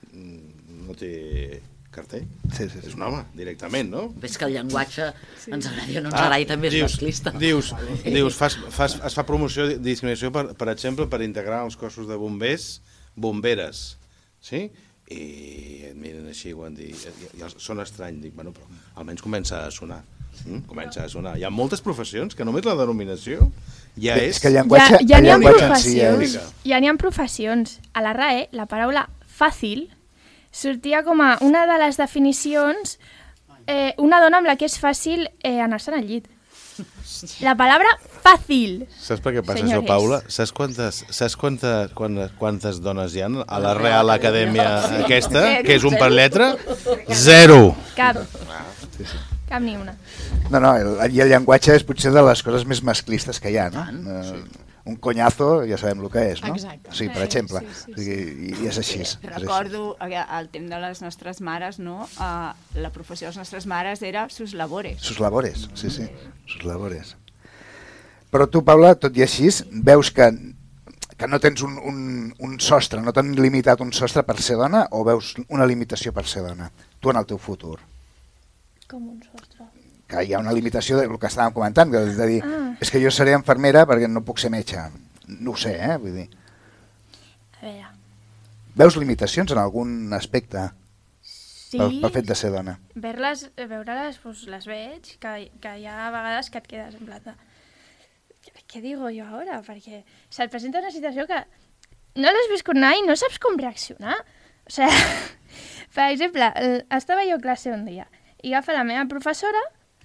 no té carter. Sí, sí, sí. És un home, directament, no? Ves que el llenguatge sí. ens agradi o no ens ah, agradi, també és dius, masclista. Dius, dius fas, fas, es fa promoció de discriminació, per, per exemple, per integrar els cossos de bombers, bomberes, sí? I et miren així, ho han dit, i són estrany, dic, bueno, però almenys comença a sonar. Mm? Comença a sonar. Hi ha moltes professions que només la denominació ja és... és que el llenguatge, ja, ja el llenguatge en si professions, és... ja n'hi ha professions. A la R A E, la paraula fàcil sortia com a una de les definicions, eh, una dona amb la que és fàcil eh, anar-se'n al llit. La paraula fàcil. Saps per què passa senyores. això, Paula? Saps quantes, saps quantes, quantes, quantes dones hi ha a la Real Acadèmia aquesta, que és un per lletra? Zero. Cap. Ah, sí, sí. Cap ni una. No, no, el, i el llenguatge és potser de les coses més masclistes que hi ha, no? Tant, uh, sí. Un conyazo ja sabem el que és, no? Exacte. Sí, per exemple. Sí, sí, sí. O sigui, i és així. És Recordo així. El temps de les nostres mares, no? Uh, la professió de les nostres mares era sus labores. Sus labores, sí, sí, sus labores. Però tu, Paula, tot i així, veus que, que no tens un, un, un sostre, no t'han limitat un sostre per ser dona, o veus una limitació per ser dona? Tu en el teu futur. Com un sostre? Que hi ha una limitació del que estàvem comentant, que és de dir, ah. és que jo seré infermera perquè no puc ser metge. No ho sé, eh? Vull dir. A veure... Veus limitacions en algun aspecte sí, pel, pel fet de ser dona? Veure-les, veure-les doncs les veig, que, que hi ha vegades que et quedes en plata. Què digo jo ara? Perquè se't presenta una situació que no l'has viscut mai i no saps com reaccionar. O sigui, per exemple, estava jo a classe un dia i agafa la meva professora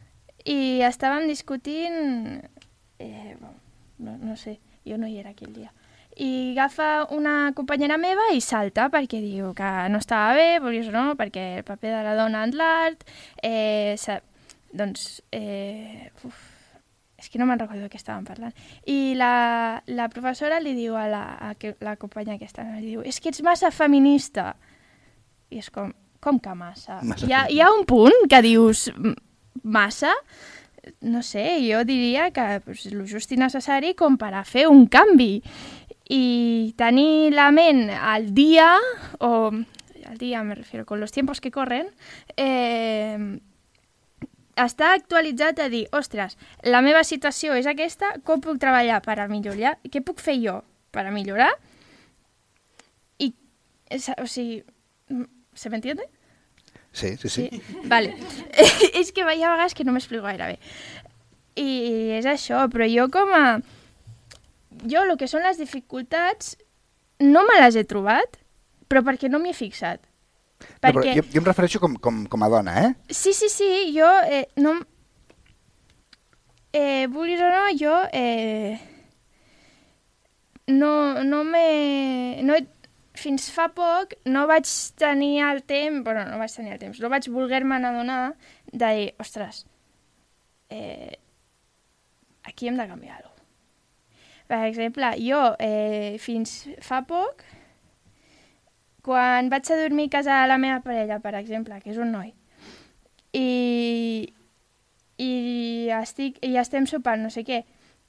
i estàvem discutint... Eh, no, no sé, jo no hi era aquell dia. I agafa una companyera meva i salta perquè diu que no estava bé, perquè no, perquè el paper de la dona en l'art... Eh, doncs... Eh, uf, és que no me'n recordo de què estàvem parlant. I la, la professora li diu a la, a que, la companya aquesta, li diu, és que ets massa feminista. I és com, com que massa? massa hi, ha, hi ha un punt que dius massa, no sé, jo diria que pues, el just i necessari com per a fer un canvi. I tenir la ment al dia, o al dia me refiero, con los tiempos que corren, eh, està actualitzat a dir, ostres, la meva situació és aquesta, com puc treballar per a millorar? Què puc fer jo per a millorar? I, o sigui, ¿se m'entiende? Sí, sí, sí. sí? Vale. És que hi ha vegades que no m'explico gaire bé. I és això, però jo com a... Jo, el que són les dificultats, no me les he trobat, però perquè no m'hi he fixat. Perquè... No, jo, jo em refereixo com, com, com a dona, eh? Sí, sí, sí, jo eh, no... Eh, vulguis o no, jo eh, no, no me... No he, fins fa poc no vaig tenir el temps, bueno, no vaig tenir el temps, no vaig voler-me adonar de dir, ostres, eh, aquí hem de canviar alguna cosa. Per exemple, jo eh, fins fa poc, quan vaig a dormir a casa de la meva parella, per exemple, que és un noi, i, i, estic, i estem sopant no sé què,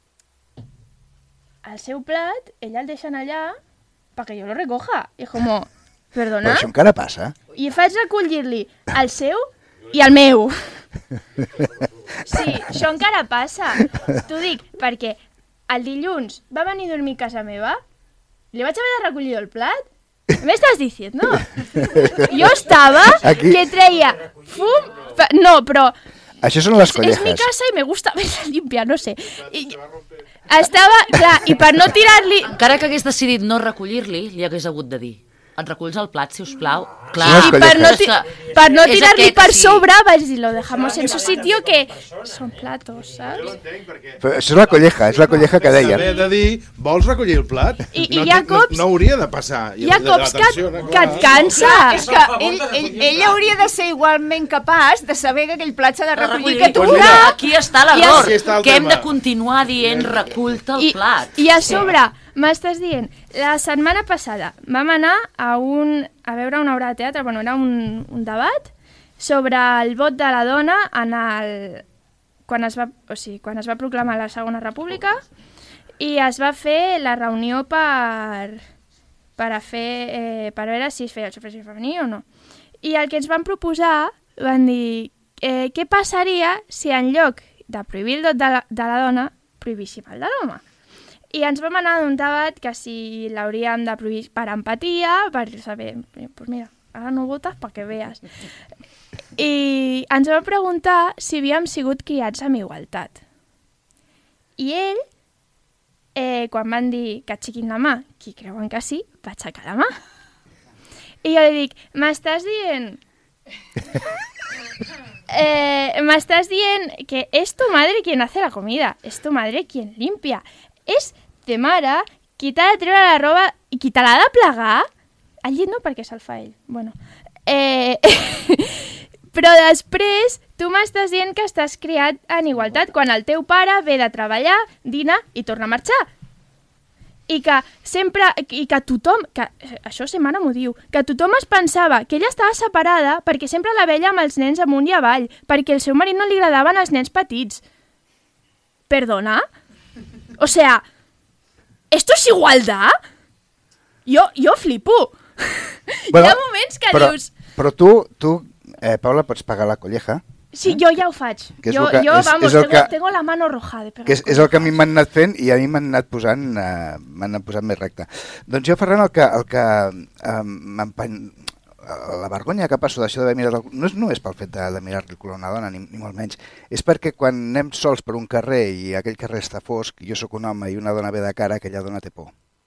el seu plat, ella el deixen allà perquè jo lo recoja. I como, perdona? Però això encara passa. I faig recollir-li el seu i el meu. Sí, això encara passa. T'ho dic perquè el dilluns va venir a dormir a casa meva, li vaig haver de recollir el plat. ¿Me estás diciendo? Jo estava Aquí... que treia fum... No, però... Això són les collejas. És mi casa i me gusta verla limpia, no sé. I... Estava, clar, i per no tirar-li... Encara que hagués decidit no recollir-li, li hagués hagut de dir: et reculls el plat, si us plau. Clar, i per no, ti per no tirar-li per sí. sobre vaig dir, lo dejamos en su sitio, que són platos, saps? Però això és la colleja, és la colleja que deien. Haver de dir, vols recollir el plat? I, no, i hi ha cops... No, no hauria de passar. Hi ha cops que, que et cansa. És que ell, ell, ell hauria de ser igualment capaç de saber que aquell plat s'ha de recollir que tu. Pues mira, aquí està l'error, Aquí està el que hem tema. de continuar dient recull-te el I, plat. I a sobre, m'estàs dient, la setmana passada vam anar a, un, a veure una obra de teatre, bueno, era un, un debat sobre el vot de la dona en el, quan, es va, o sigui, quan es va proclamar la Segona República, i es va fer la reunió per, per, a fer, eh, per veure si es feia el sufragi femení o no. I el que ens van proposar, van dir, eh, què passaria si en lloc de prohibir el vot de la, de la dona, prohibíssim el de l'home? I ens vam anar d'un debat que si l'hauríem de prohibir per empatia, per saber, pues mira, ara no votes perquè veas. I ens vam preguntar si havíem sigut criats amb igualtat. I ell, eh, quan van dir que aixequin la mà, qui creuen que sí, va aixecar la mà. I jo li dic, m'estàs dient... Eh, m'estàs dient que és tu madre quien hace la comida, és tu madre quien limpia. És de mare qui t'ha de treure la roba i qui te l'ha de plegar. El llit no, perquè se'l fa ell. Bueno, eh... Però després tu m'estàs dient que estàs criat en igualtat quan el teu pare ve de treballar, dina i torna a marxar. I que sempre, i que tothom, que això sa mare m'ho diu, que tothom es pensava que ella estava separada perquè sempre la veia amb els nens amunt i avall, perquè el seu marit no li agradaven els nens petits. Perdona? O sea, ¿esto es igualdad? Jo, jo flipo. Bueno, hi ha moments que però, dius... Però tu, tu eh, Paula, pots pagar la colleja. Sí, jo ja ho faig. Jo, que, jo és, vamos, és tengo, que, tengo la mano roja de pegar. Que és, és el que a mi m'han anat fent i a mi m'han anat posant, eh, m'han anat posant més recte. Doncs jo, Ferran, el que, el que eh, m'empany... La vergonya que passo d'això d'haver mirat... El... No és només pel fet de, de mirar-li el cul a una dona, ni, ni molt menys. És perquè quan anem sols per un carrer i aquell carrer està fosc, jo sóc un home i una dona ve de cara, aquella dona té por.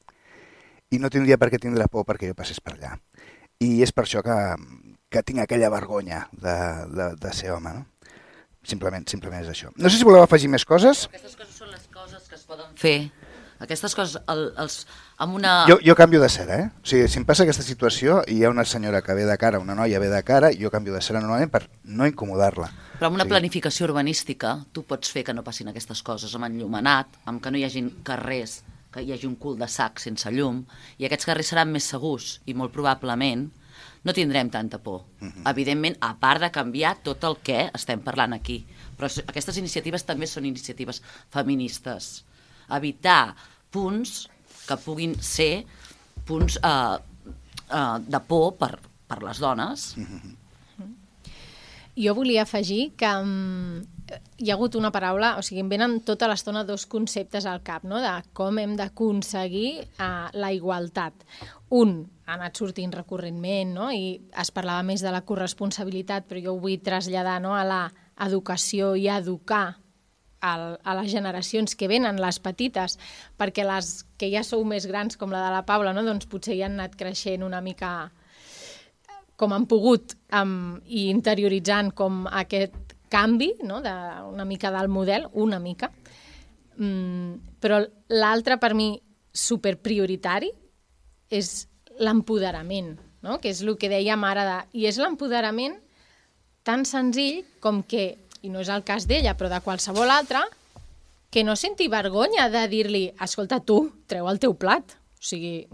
I no tindria per què tindre por perquè jo passés per allà. I és per això que, que tinc aquella vergonya de, de, de ser home, no? Simplement, simplement és això. No sé si voleu afegir més coses. Aquestes coses són les coses que es poden fer. Aquestes coses, el, els, amb una... Jo, jo canvio de cera, eh? O sigui, si em passa aquesta situació i hi ha una senyora que ve de cara, una noia ve de cara, jo canvio de cera normalment per no incomodar-la. Però amb una o sigui... planificació urbanística tu pots fer que no passin aquestes coses, amb enllumenat, amb que no hi hagi carrers, que hi hagi un cul de sac sense llum, i aquests carrers seran més segurs i molt probablement no tindrem tanta por. Uh-huh. Evidentment, a part de canviar tot el que estem parlant aquí. Però aquestes iniciatives també són iniciatives feministes. Evitar punts que puguin ser punts eh, eh, de por per, per les dones. Uh-huh. Jo volia afegir que um, hi ha hagut una paraula, o sigui, em venen tota l'estona dos conceptes al cap, no?, de com hem d'aconseguir uh, la igualtat. Un ha anat sortint recurrentment, no?, i es parlava més de la corresponsabilitat, però jo ho vull traslladar, no?, a la educació i a educar al, a les generacions que venen, les petites, perquè les que ja sou més grans, com la de la Paula, no?, doncs potser ja han anat creixent una mica com han pogut um, i interioritzant com aquest canvi, no?, de, una mica del model, una mica. Mm, però l'altre, per mi, superprioritari és l'empoderament, no?, que és el que dèiem ara, de, i és l'empoderament tan senzill com que, i no és el cas d'ella, però de qualsevol altra, que no senti vergonya de dir-li, escolta, tu, treu el teu plat. O sigui,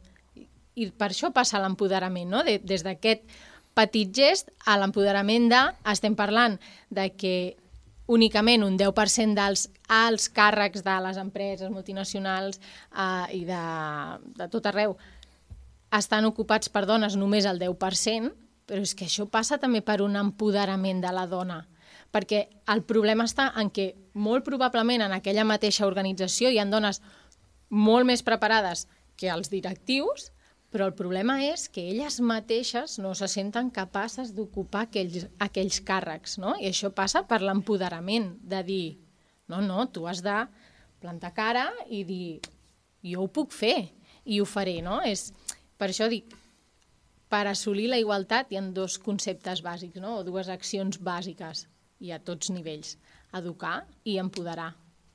i per això passa l'empoderament, no? De, des d'aquest petit gest a l'empoderament de, estem parlant de que únicament un deu per cent dels alts càrrecs de les empreses multinacionals eh, i de, de tot arreu estan ocupats per dones només el deu per cent, però és que això passa també per un empoderament de la dona, perquè el problema està en que molt probablement en aquella mateixa organització hi ha dones molt més preparades que els directius, però el problema és que elles mateixes no se senten capaces d'ocupar aquells, aquells càrrecs, no? I això passa per l'empoderament, de dir, no, no, tu has de plantar cara i dir, jo ho puc fer i ho faré, no? És, per això dic, per assolir la igualtat hi ha dos conceptes bàsics, no? O dues accions bàsiques, i a tots nivells, educar i empoderar.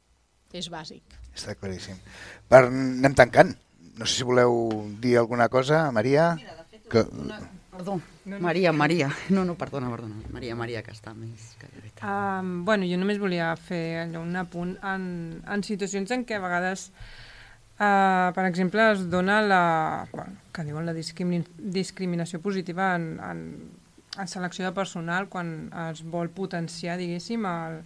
És bàsic. Està claríssim. Per, anem tancant. No sé si voleu dir alguna cosa, Maria. Mira, de fet, que... una... Perdó, Maria, Maria. No, no, perdona, perdona. Maria, Maria, que està més... Um, bueno, jo només volia fer allò, un apunt en, en situacions en què a vegades, uh, per exemple, es dona la, bueno, que diuen la discrimin discriminació positiva en, en, en selecció de personal quan es vol potenciar, diguéssim, el...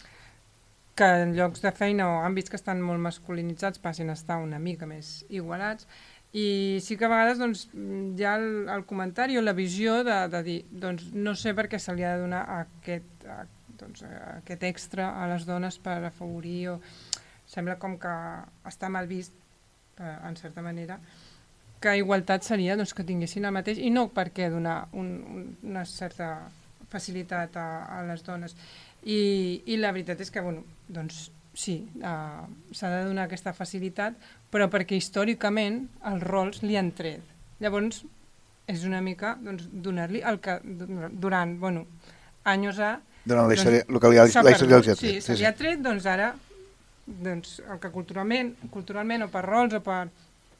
que en llocs de feina o àmbits que estan molt masculinitzats passin a estar una mica més igualats. I sí que a vegades doncs, hi ha el, el comentari o la visió de, de dir doncs, no sé per què se li ha de donar aquest, a, doncs, aquest extra a les dones per afavorir, o sembla com que està mal vist, eh, en certa manera, que igualtat seria doncs, que tinguessin el mateix, i no per què donar un, un, una certa facilitat a, a les dones. I, i la veritat és que, bueno, doncs sí, uh, s'ha de donar aquesta facilitat, però perquè històricament els rols li han tret. Llavors, és una mica doncs, donar-li el que durant, bueno, anys a... Durant la història, doncs, el que la història els ha tret. Sí, se li ha tret, doncs ara, doncs, el que culturalment, culturalment o per rols o per,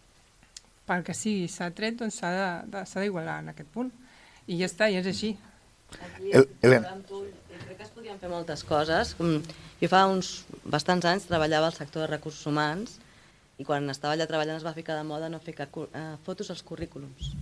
pel que sigui s'ha tret, doncs s'ha d'igualar en aquest punt. I ja està, i és així. El, Helena. Crec que es podien fer moltes coses. Jo fa uns bastants anys treballava al sector de recursos humans i quan estava allà treballant es va ficar de moda no ficar uh, fotos als currículums.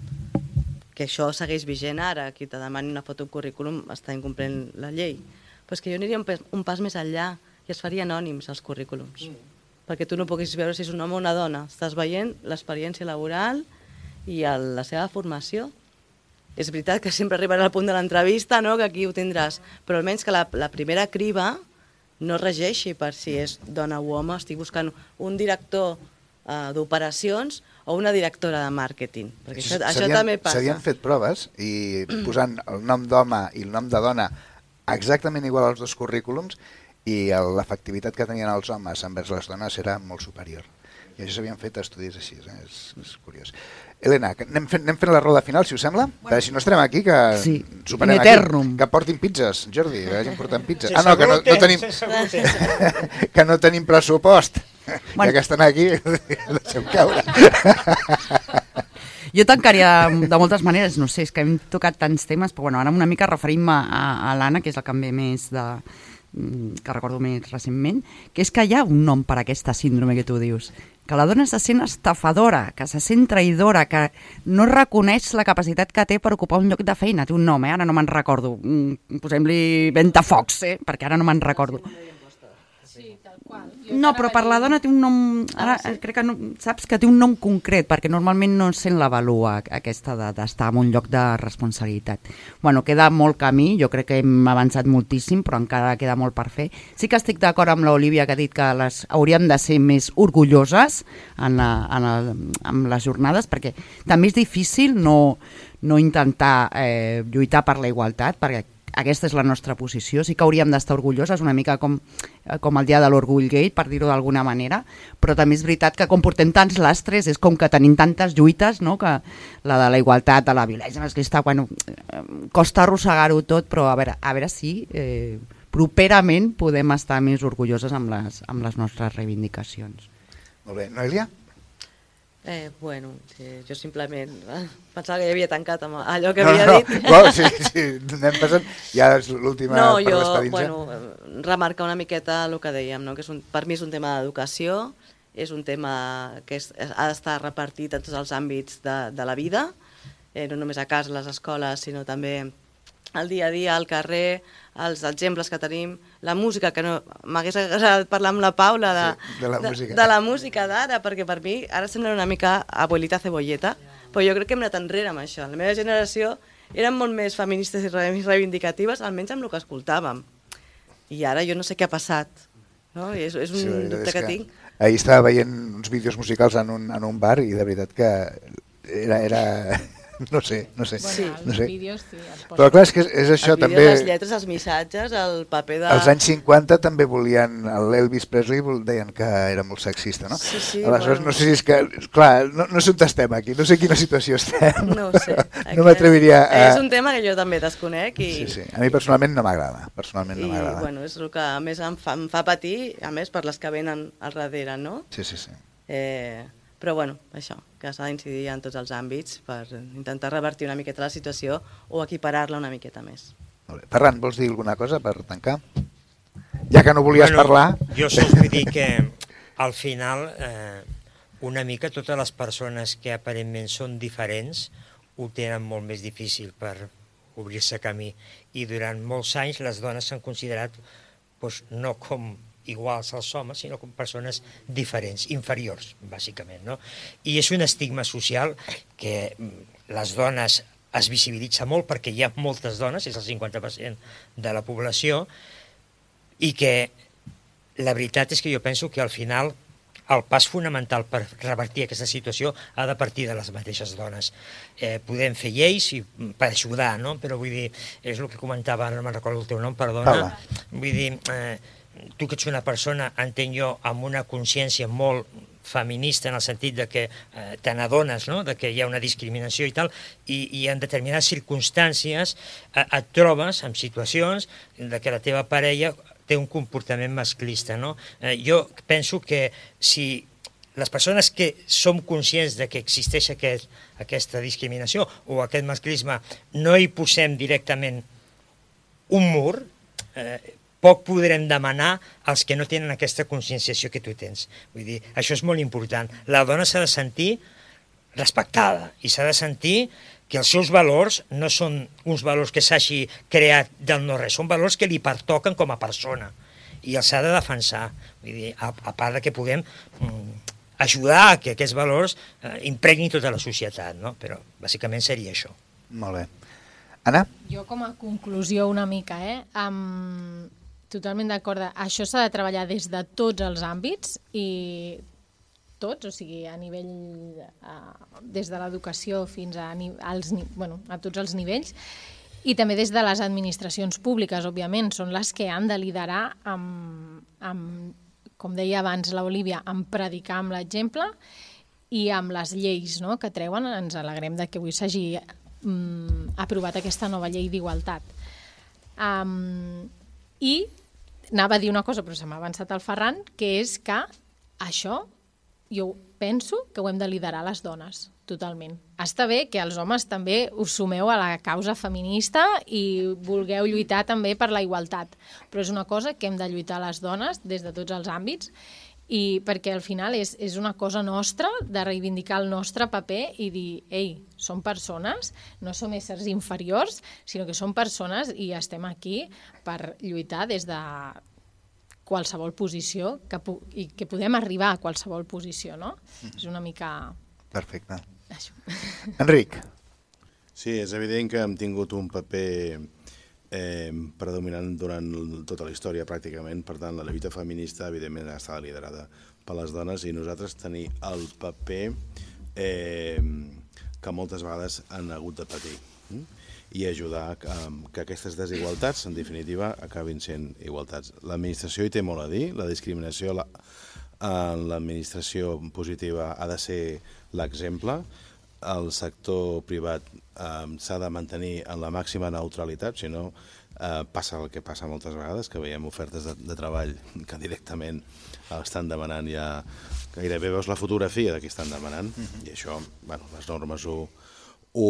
Que això segueix vigent ara, qui te demani una foto al currículum està incomplint la llei. Però és que jo aniria un, un pas més enllà i es faria anònims als currículums. Mm. Perquè tu no puguis veure si és un home o una dona. Estàs veient l'experiència laboral i el, la seva formació. És veritat que sempre arribarà al punt de l'entrevista, no? Que aquí ho tindràs, però almenys que la, la primera criba no regeixi per si és dona o home. Estic buscant un director uh, d'operacions o una directora de màrqueting, perquè això, això també passa. S'havien fet proves i posant el nom d'home i el nom de dona exactament igual als dos currículums i l'efectivitat que tenien els homes envers les dones era molt superior. I això s'havien fet estudis així, eh? és, és curiós. Helena, anem fent, anem fent la roda final, si us sembla? Bueno, per si no estarem aquí, que sí, superem aquí. Que portin pizzas, Jordi, que vagin portant pizzas. Ah, no, que no, no tenim que no tenim pressupost. Bueno. Ja que estan aquí, deixem caure. Jo tancaria de moltes maneres, no sé, és que hem tocat tants temes, però bueno, ara una mica referim-me a, a l'Anna, que és la que em ve més de... que recordo més recentment, que és que hi ha un nom per a aquesta síndrome que tu dius, que la dona se sent estafadora, que se sent traïdora, que no reconeix la capacitat que té per ocupar un lloc de feina. Té un nom, eh? Ara no me'n recordo. Posem-li Ventafocs, eh? Perquè ara no me'n recordo. Sí, tal qual. No, però per la dona té un nom... Ara ah, sí? Crec que no, saps que té un nom concret, perquè normalment no sent l'avalua aquesta d'estar en un lloc de responsabilitat. Bueno, queda molt camí, jo crec que hem avançat moltíssim, però encara queda molt per fer. Sí que estic d'acord amb l'Olivia, que ha dit que les hauríem de ser més orgulloses en, la, en, el, en les jornades, perquè també és difícil no, no intentar eh, lluitar per la igualtat, perquè aquesta és la nostra posició, sí que hauríem d'estar orgulloses, una mica com, com el dia de l'orgull gay, per dir-ho d'alguna manera, però també és veritat que com portem tants lastres, és com que tenim tantes lluites, no? Que la de la igualtat, de la violència masclista, bueno, costa arrossegar-ho tot, però a veure, a veure si eh, properament podem estar més orgulloses amb les, amb les nostres reivindicacions. Molt bé. Noelia? Eh, bueno, sí, jo simplement eh, pensava que ja havia tancat amb allò que no, havia no, dit. No, sí, sí, anem passant. Ja és l'última no, per jo, despedir-nos. bueno, remarcar una miqueta el que dèiem, no? Que és un, per mi és un tema d'educació, és un tema que és, ha d'estar repartit en tots els àmbits de, de la vida, eh, no només a casa, a les escoles, sinó també al dia a dia, al carrer, els exemples que tenim, la música, que no m'hagués agradat parlar amb la Paula de, sí, de la de, música, de la música d'ara, perquè per mi ara sembla una mica abuelita cebolleta, però jo crec que hem anat enrere amb això. La meva generació eren molt més feministes i reivindicatives, almenys amb el que escoltàvem. I ara jo no sé què ha passat. No? I és, és un sí, dubte és que, que tinc. Ahir estava veient uns vídeos musicals en un, en un bar i de veritat que era... era... No sé, no sé. Bueno, no sé. Vídeos, sí, però clar, és que és això el també... Vídeo, les lletres, els missatges, el paper de... Els anys cinquanta també volien... L'Elvis Presley deien que era molt sexista, no? Sí, sí, aleshores, bueno. no sé si és que... Clar, no, no sé on estem aquí, no sé quina situació estem. No ho sé. No m'atreviria a... És un tema que jo també desconec i... Sí, sí. A mi personalment no m'agrada. Personalment no I, m'agrada. bueno, és el que més em fa, em fa patir, a més, per les que venen al darrere, no? Sí, sí, sí. Eh, però, bueno, això, que s'ha d'incidir en tots els àmbits per intentar revertir una miqueta la situació o equiparar-la una miqueta més. Molt bé. Ferran, vols dir alguna cosa per tancar? Ja que no volies bueno, parlar... Jo sols vull dir que al final eh, una mica totes les persones que aparentment són diferents ho tenen molt més difícil per obrir-se camí i durant molts anys les dones s'han considerat doncs, no com iguals als homes, sinó com persones diferents, inferiors, bàsicament, no? I és un estigma social que les dones es visibilitza molt perquè hi ha moltes dones, és el cinquanta per cent de la població, i que la veritat és que jo penso que al final el pas fonamental per revertir aquesta situació ha de partir de les mateixes dones. Eh, podem fer lleis i, per ajudar, no? Però vull dir, és el que comentava, no me'n recordo el teu nom, perdona. Hola. Vull dir, eh, tu que ets una persona, entenc jo, amb una consciència molt feminista en el sentit de que eh, te n'adones, no? De que hi ha una discriminació i tal, i, i en determinades circumstàncies eh, et trobes en situacions de que la teva parella té un comportament masclista, no? Eh, jo penso que si les persones que som conscients de que existeix aquest, aquesta discriminació o aquest masclisme no hi posem directament un mur, eh, poc podrem demanar als que no tenen aquesta conscienciació que tu tens. Vull dir, això és molt important. La dona s'ha de sentir respectada i s'ha de sentir que els seus valors no són uns valors que s'hagi creat del no-res, són valors que li pertoquen com a persona i els ha de defensar. Vull dir, a, a part de que puguem mm, ajudar a que aquests valors eh, impregnin tota la societat, no? Però bàsicament seria això. Molt bé. Anna? Jo com a conclusió una mica, eh? Um, totalment d'acord. Això s'ha de treballar des de tots els àmbits i tots, o sigui, a nivell, uh, des de l'educació fins a, als, bueno, a tots els nivells, i també des de les administracions públiques, òbviament, són les que han de liderar amb, amb com deia abans l'Olivia, amb predicar amb l'exemple i amb les lleis, no?, que treuen. Ens alegrem de que avui s'hagi um, aprovat aquesta nova llei d'igualtat. Um, I anava a dir una cosa, però se m'ha avançat el Ferran, que és que això jo penso que ho hem de liderar les dones, totalment. Està bé que els homes també us sumeu a la causa feminista i vulgueu lluitar també per la igualtat, però és una cosa que hem de lluitar les dones des de tots els àmbits, i perquè al final és, és una cosa nostra de reivindicar el nostre paper i dir, ei, som persones, no som éssers inferiors, sinó que som persones i estem aquí per lluitar des de qualsevol posició que pu i que podem arribar a qualsevol posició, no? Mm. És una mica... Perfecte. Això. Enric. Sí, és evident que hem tingut un paper eh, predominant durant tota la història, pràcticament. Per tant, la lluita feminista, evidentment, ha estat liderada per les dones i nosaltres tenim el paper eh, que moltes vegades han hagut de patir. Mm? I ajudar que, que aquestes desigualtats, en definitiva, acabin sent igualtats. L'administració hi té molt a dir, la discriminació la, en l'administració positiva ha de ser l'exemple, el sector privat eh, s'ha de mantenir en la màxima neutralitat, si no eh, passa el que passa moltes vegades, que veiem ofertes de, de treball que directament estan demanant ja gairebé veus la fotografia de qui estan demanant, uh-huh. i això, bueno, les normes ho, ho,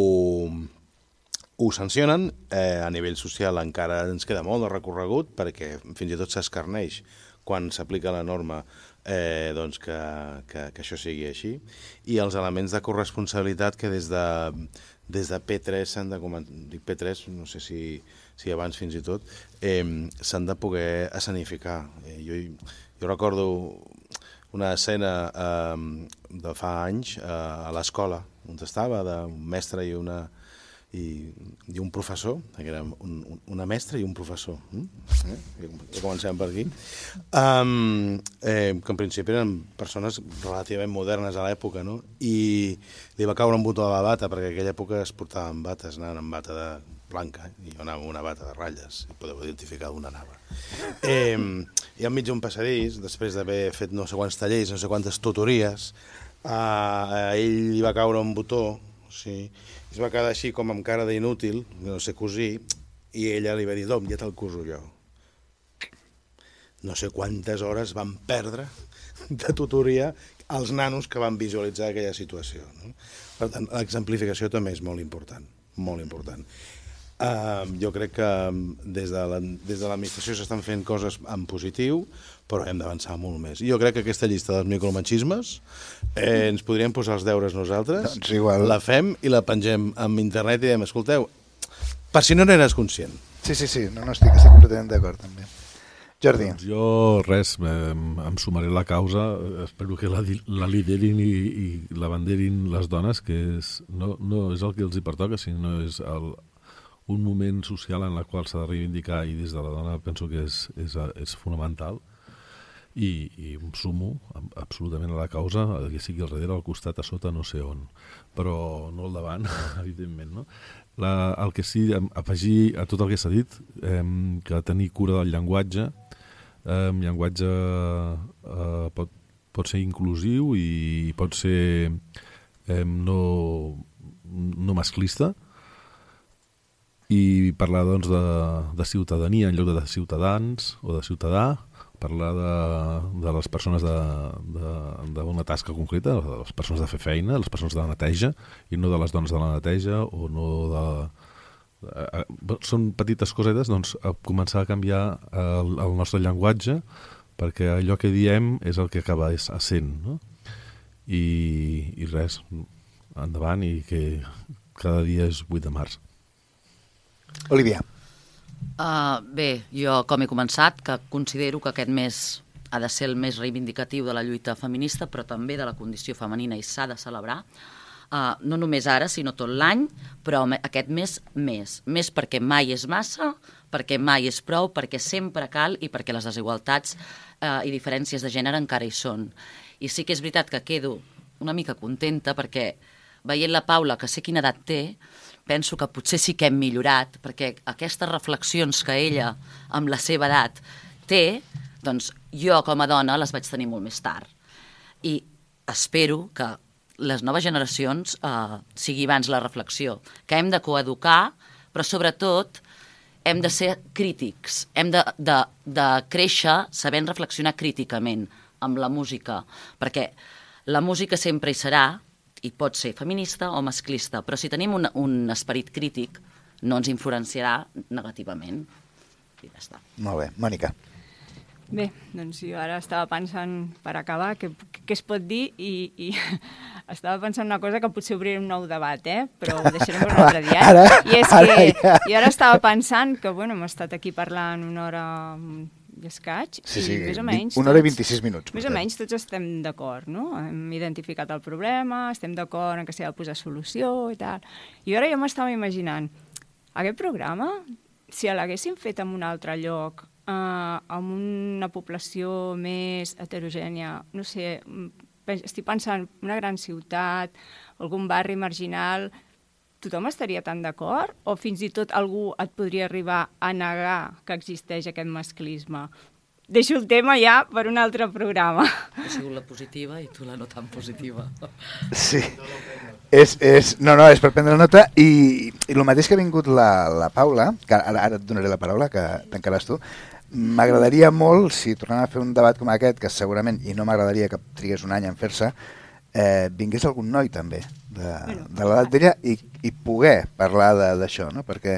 ho sancionen. Eh, a nivell social encara ens queda molt de recorregut, perquè fins i tot s'escarneix quan s'aplica la norma eh, doncs que, que, que això sigui així. I els elements de corresponsabilitat que des de, des de P tres s'han de comentar, dic P tres, no sé si, si abans fins i tot, eh, s'han de poder escenificar. Eh, jo, jo recordo una escena eh, de fa anys eh, a l'escola, on estava, d'un mestre i una i, i un professor, que era un, una mestra i un professor. Eh? Ja comencem per aquí. Um, eh, que en principi eren persones relativament modernes a l'època, no? I li va caure un botó a la bata, perquè en aquella època es portaven bates, anaven amb bata de blanca, eh? I jo anava amb una bata de ratlles, i podeu identificar d'on anava. Eh, I enmig d'un passadís, després d'haver fet no sé quants tallers, no sé quantes tutories, a, a ell li va caure un botó, sí, es va quedar així com amb cara d'inútil, no sé cosir, i ella li va dir, dom, ja te'l coso jo. No sé quantes hores van perdre de tutoria els nanos que van visualitzar aquella situació. No? Per tant, l'exemplificació també és molt important, molt important. Uh, jo crec que des de l'administració s'estan fent coses en positiu, però hem d'avançar molt més. I jo crec que aquesta llista dels micromachismes eh, ens podríem posar els deures nosaltres, doncs igual. La fem i la pengem en internet i diem, escolteu, per si no n'eres conscient. Sí, sí, sí, no, no estic, estic completament d'acord també. Jordi. Doncs jo, res, em, em sumaré a la causa, espero que la, la liderin i, i la banderin les dones, que és, no, no és el que els hi pertoca, sinó és el, un moment social en el qual s'ha de reivindicar, i des de la dona penso que és, és, és fonamental, i, i em sumo absolutament a la causa, que sigui al darrere, al costat, a sota, no sé on, però no al davant, evidentment, no? La, el que sí, afegir a tot el que s'ha dit, eh, que tenir cura del llenguatge, eh, el llenguatge eh, pot, pot ser inclusiu i pot ser eh, no, no masclista, i parlar doncs, de, de ciutadania en lloc de ciutadans o de ciutadà, parlar de, de les persones d'una tasca concreta, de les persones de fer feina, les persones de la neteja, i no de les dones de la neteja, o no de... Eh, són petites cosetes, doncs, a començar a canviar el, el nostre llenguatge, perquè allò que diem és el que acaba essent, no? I, i res, endavant, i que cada dia és vuit de març. Olivia. Uh, bé, jo com he començat, que considero que aquest mes ha de ser el més reivindicatiu de la lluita feminista, però també de la condició femenina, i s'ha de celebrar, uh, no només ara, sinó tot l'any, però aquest mes més. Més perquè mai és massa, perquè mai és prou, perquè sempre cal i perquè les desigualtats uh, i diferències de gènere encara hi són. I sí que és veritat que quedo una mica contenta perquè veient la Paula, que sé quina edat té, penso que potser sí que hem millorat, perquè aquestes reflexions que ella, amb la seva edat, té, doncs jo com a dona les vaig tenir molt més tard. I espero que les noves generacions eh, sigui abans la reflexió, que hem de coeducar, però sobretot hem de ser crítics, hem de, de, de créixer sabent reflexionar críticament amb la música, perquè la música sempre hi serà, i pot ser feminista o masclista, però si tenim un, un esperit crític no ens influenciarà negativament. I ja està. Molt bé. Mònica. Bé, doncs jo ara estava pensant, per acabar, què, què es pot dir, i, i estava pensant una cosa que potser obriré un nou debat, eh? Però ho deixarem per un altre dia. Ara, I és ara, que ja. jo ara estava pensant que, bueno, hem estat aquí parlant una hora i escaig, sí, sí, i més o menys... una hora i vint-i-sis minuts. Més o menys tots estem d'acord, no? Hem identificat el problema, estem d'acord en que s'ha de posar solució i tal. I ara jo m'estava imaginant, aquest programa, si l'haguéssim fet en un altre lloc, eh, amb una població més heterogènia, no sé, estic pensant una gran ciutat, algun barri marginal, tothom estaria tan d'acord? O fins i tot algú et podria arribar a negar que existeix aquest masclisme? Deixo el tema ja per un altre programa. Ha sigut la positiva i tu la no tan positiva. Sí. És, és, no, no, és per prendre nota, i, i el mateix que ha vingut la, la Paula, que ara, ara et donaré la paraula, que tancaràs tu, m'agradaria molt, si tornem a fer un debat com aquest, que segurament, i no m'agradaria que trigués un any en fer-se, eh, vingués algun noi també, de, de l'edat d'ella, i, i poder parlar d'això, no? Perquè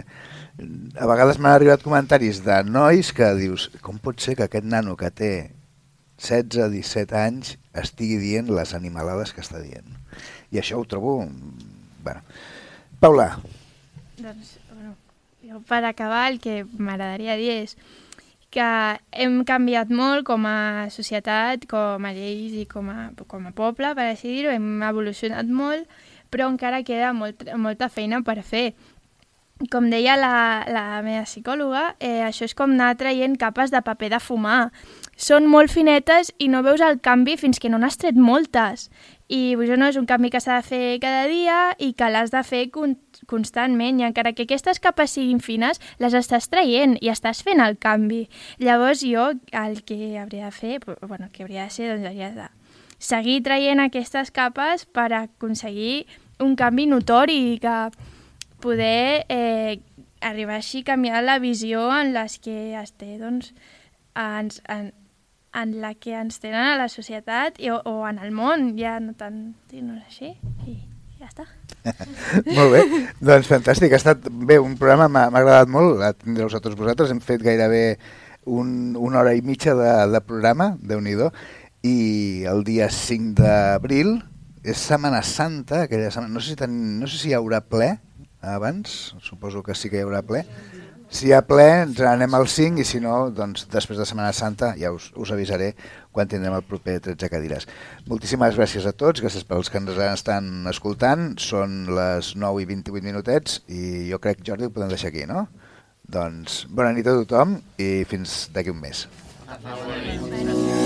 a vegades m'han arribat comentaris de nois que dius, com pot ser que aquest nano que té setze disset anys estigui dient les animalades que està dient? I això ho trobo... Bueno. Paula. Doncs, bueno, jo per acabar el que m'agradaria dir és que hem canviat molt com a societat, com a lleis i com a, com a poble, per així dir-ho, hem evolucionat molt, però encara queda molt, molta feina per fer. Com deia la, la meva psicòloga, eh, això és com anar traient capes de paper de fumar. Són molt finetes i no veus el canvi fins que no n'has tret moltes. I això no és un canvi que s'ha de fer cada dia i que l'has de fer con constantment. I encara que aquestes capes siguin fines, les estàs traient i estàs fent el canvi. Llavors jo el que hauria de fer, bueno, el que hauria de ser, doncs hauria de seguir traient aquestes capes per aconseguir un canvi notori i que poder eh, arribar així a canviar la visió en les que es té, doncs, ens, en, en la que ens tenen a la societat i, o, o en el món, ja no tant dir-nos així, i ja està. Molt bé, doncs fantàstic, ha estat bé, un programa m'ha agradat molt, la tindreu a tots vosaltres, hem fet gairebé un, una hora i mitja de, de programa, Déu-n'hi-do, i el dia cinc d'abril és Setmana Santa, aquella setmana, no sé si, ten, no sé si hi haurà ple abans, suposo que sí que hi haurà ple. Si hi ha ple, ens anem al cinc i si no, doncs després de Setmana Santa ja us, us avisaré quan tindrem el proper tretze cadires. Moltíssimes gràcies a tots, gràcies pels que ens estan escoltant. Són les nou i vint-i-vuit minutets i jo crec, Jordi, ho podem deixar aquí, no? Doncs bona nit a tothom i fins d'aquí un mes. Bona nit.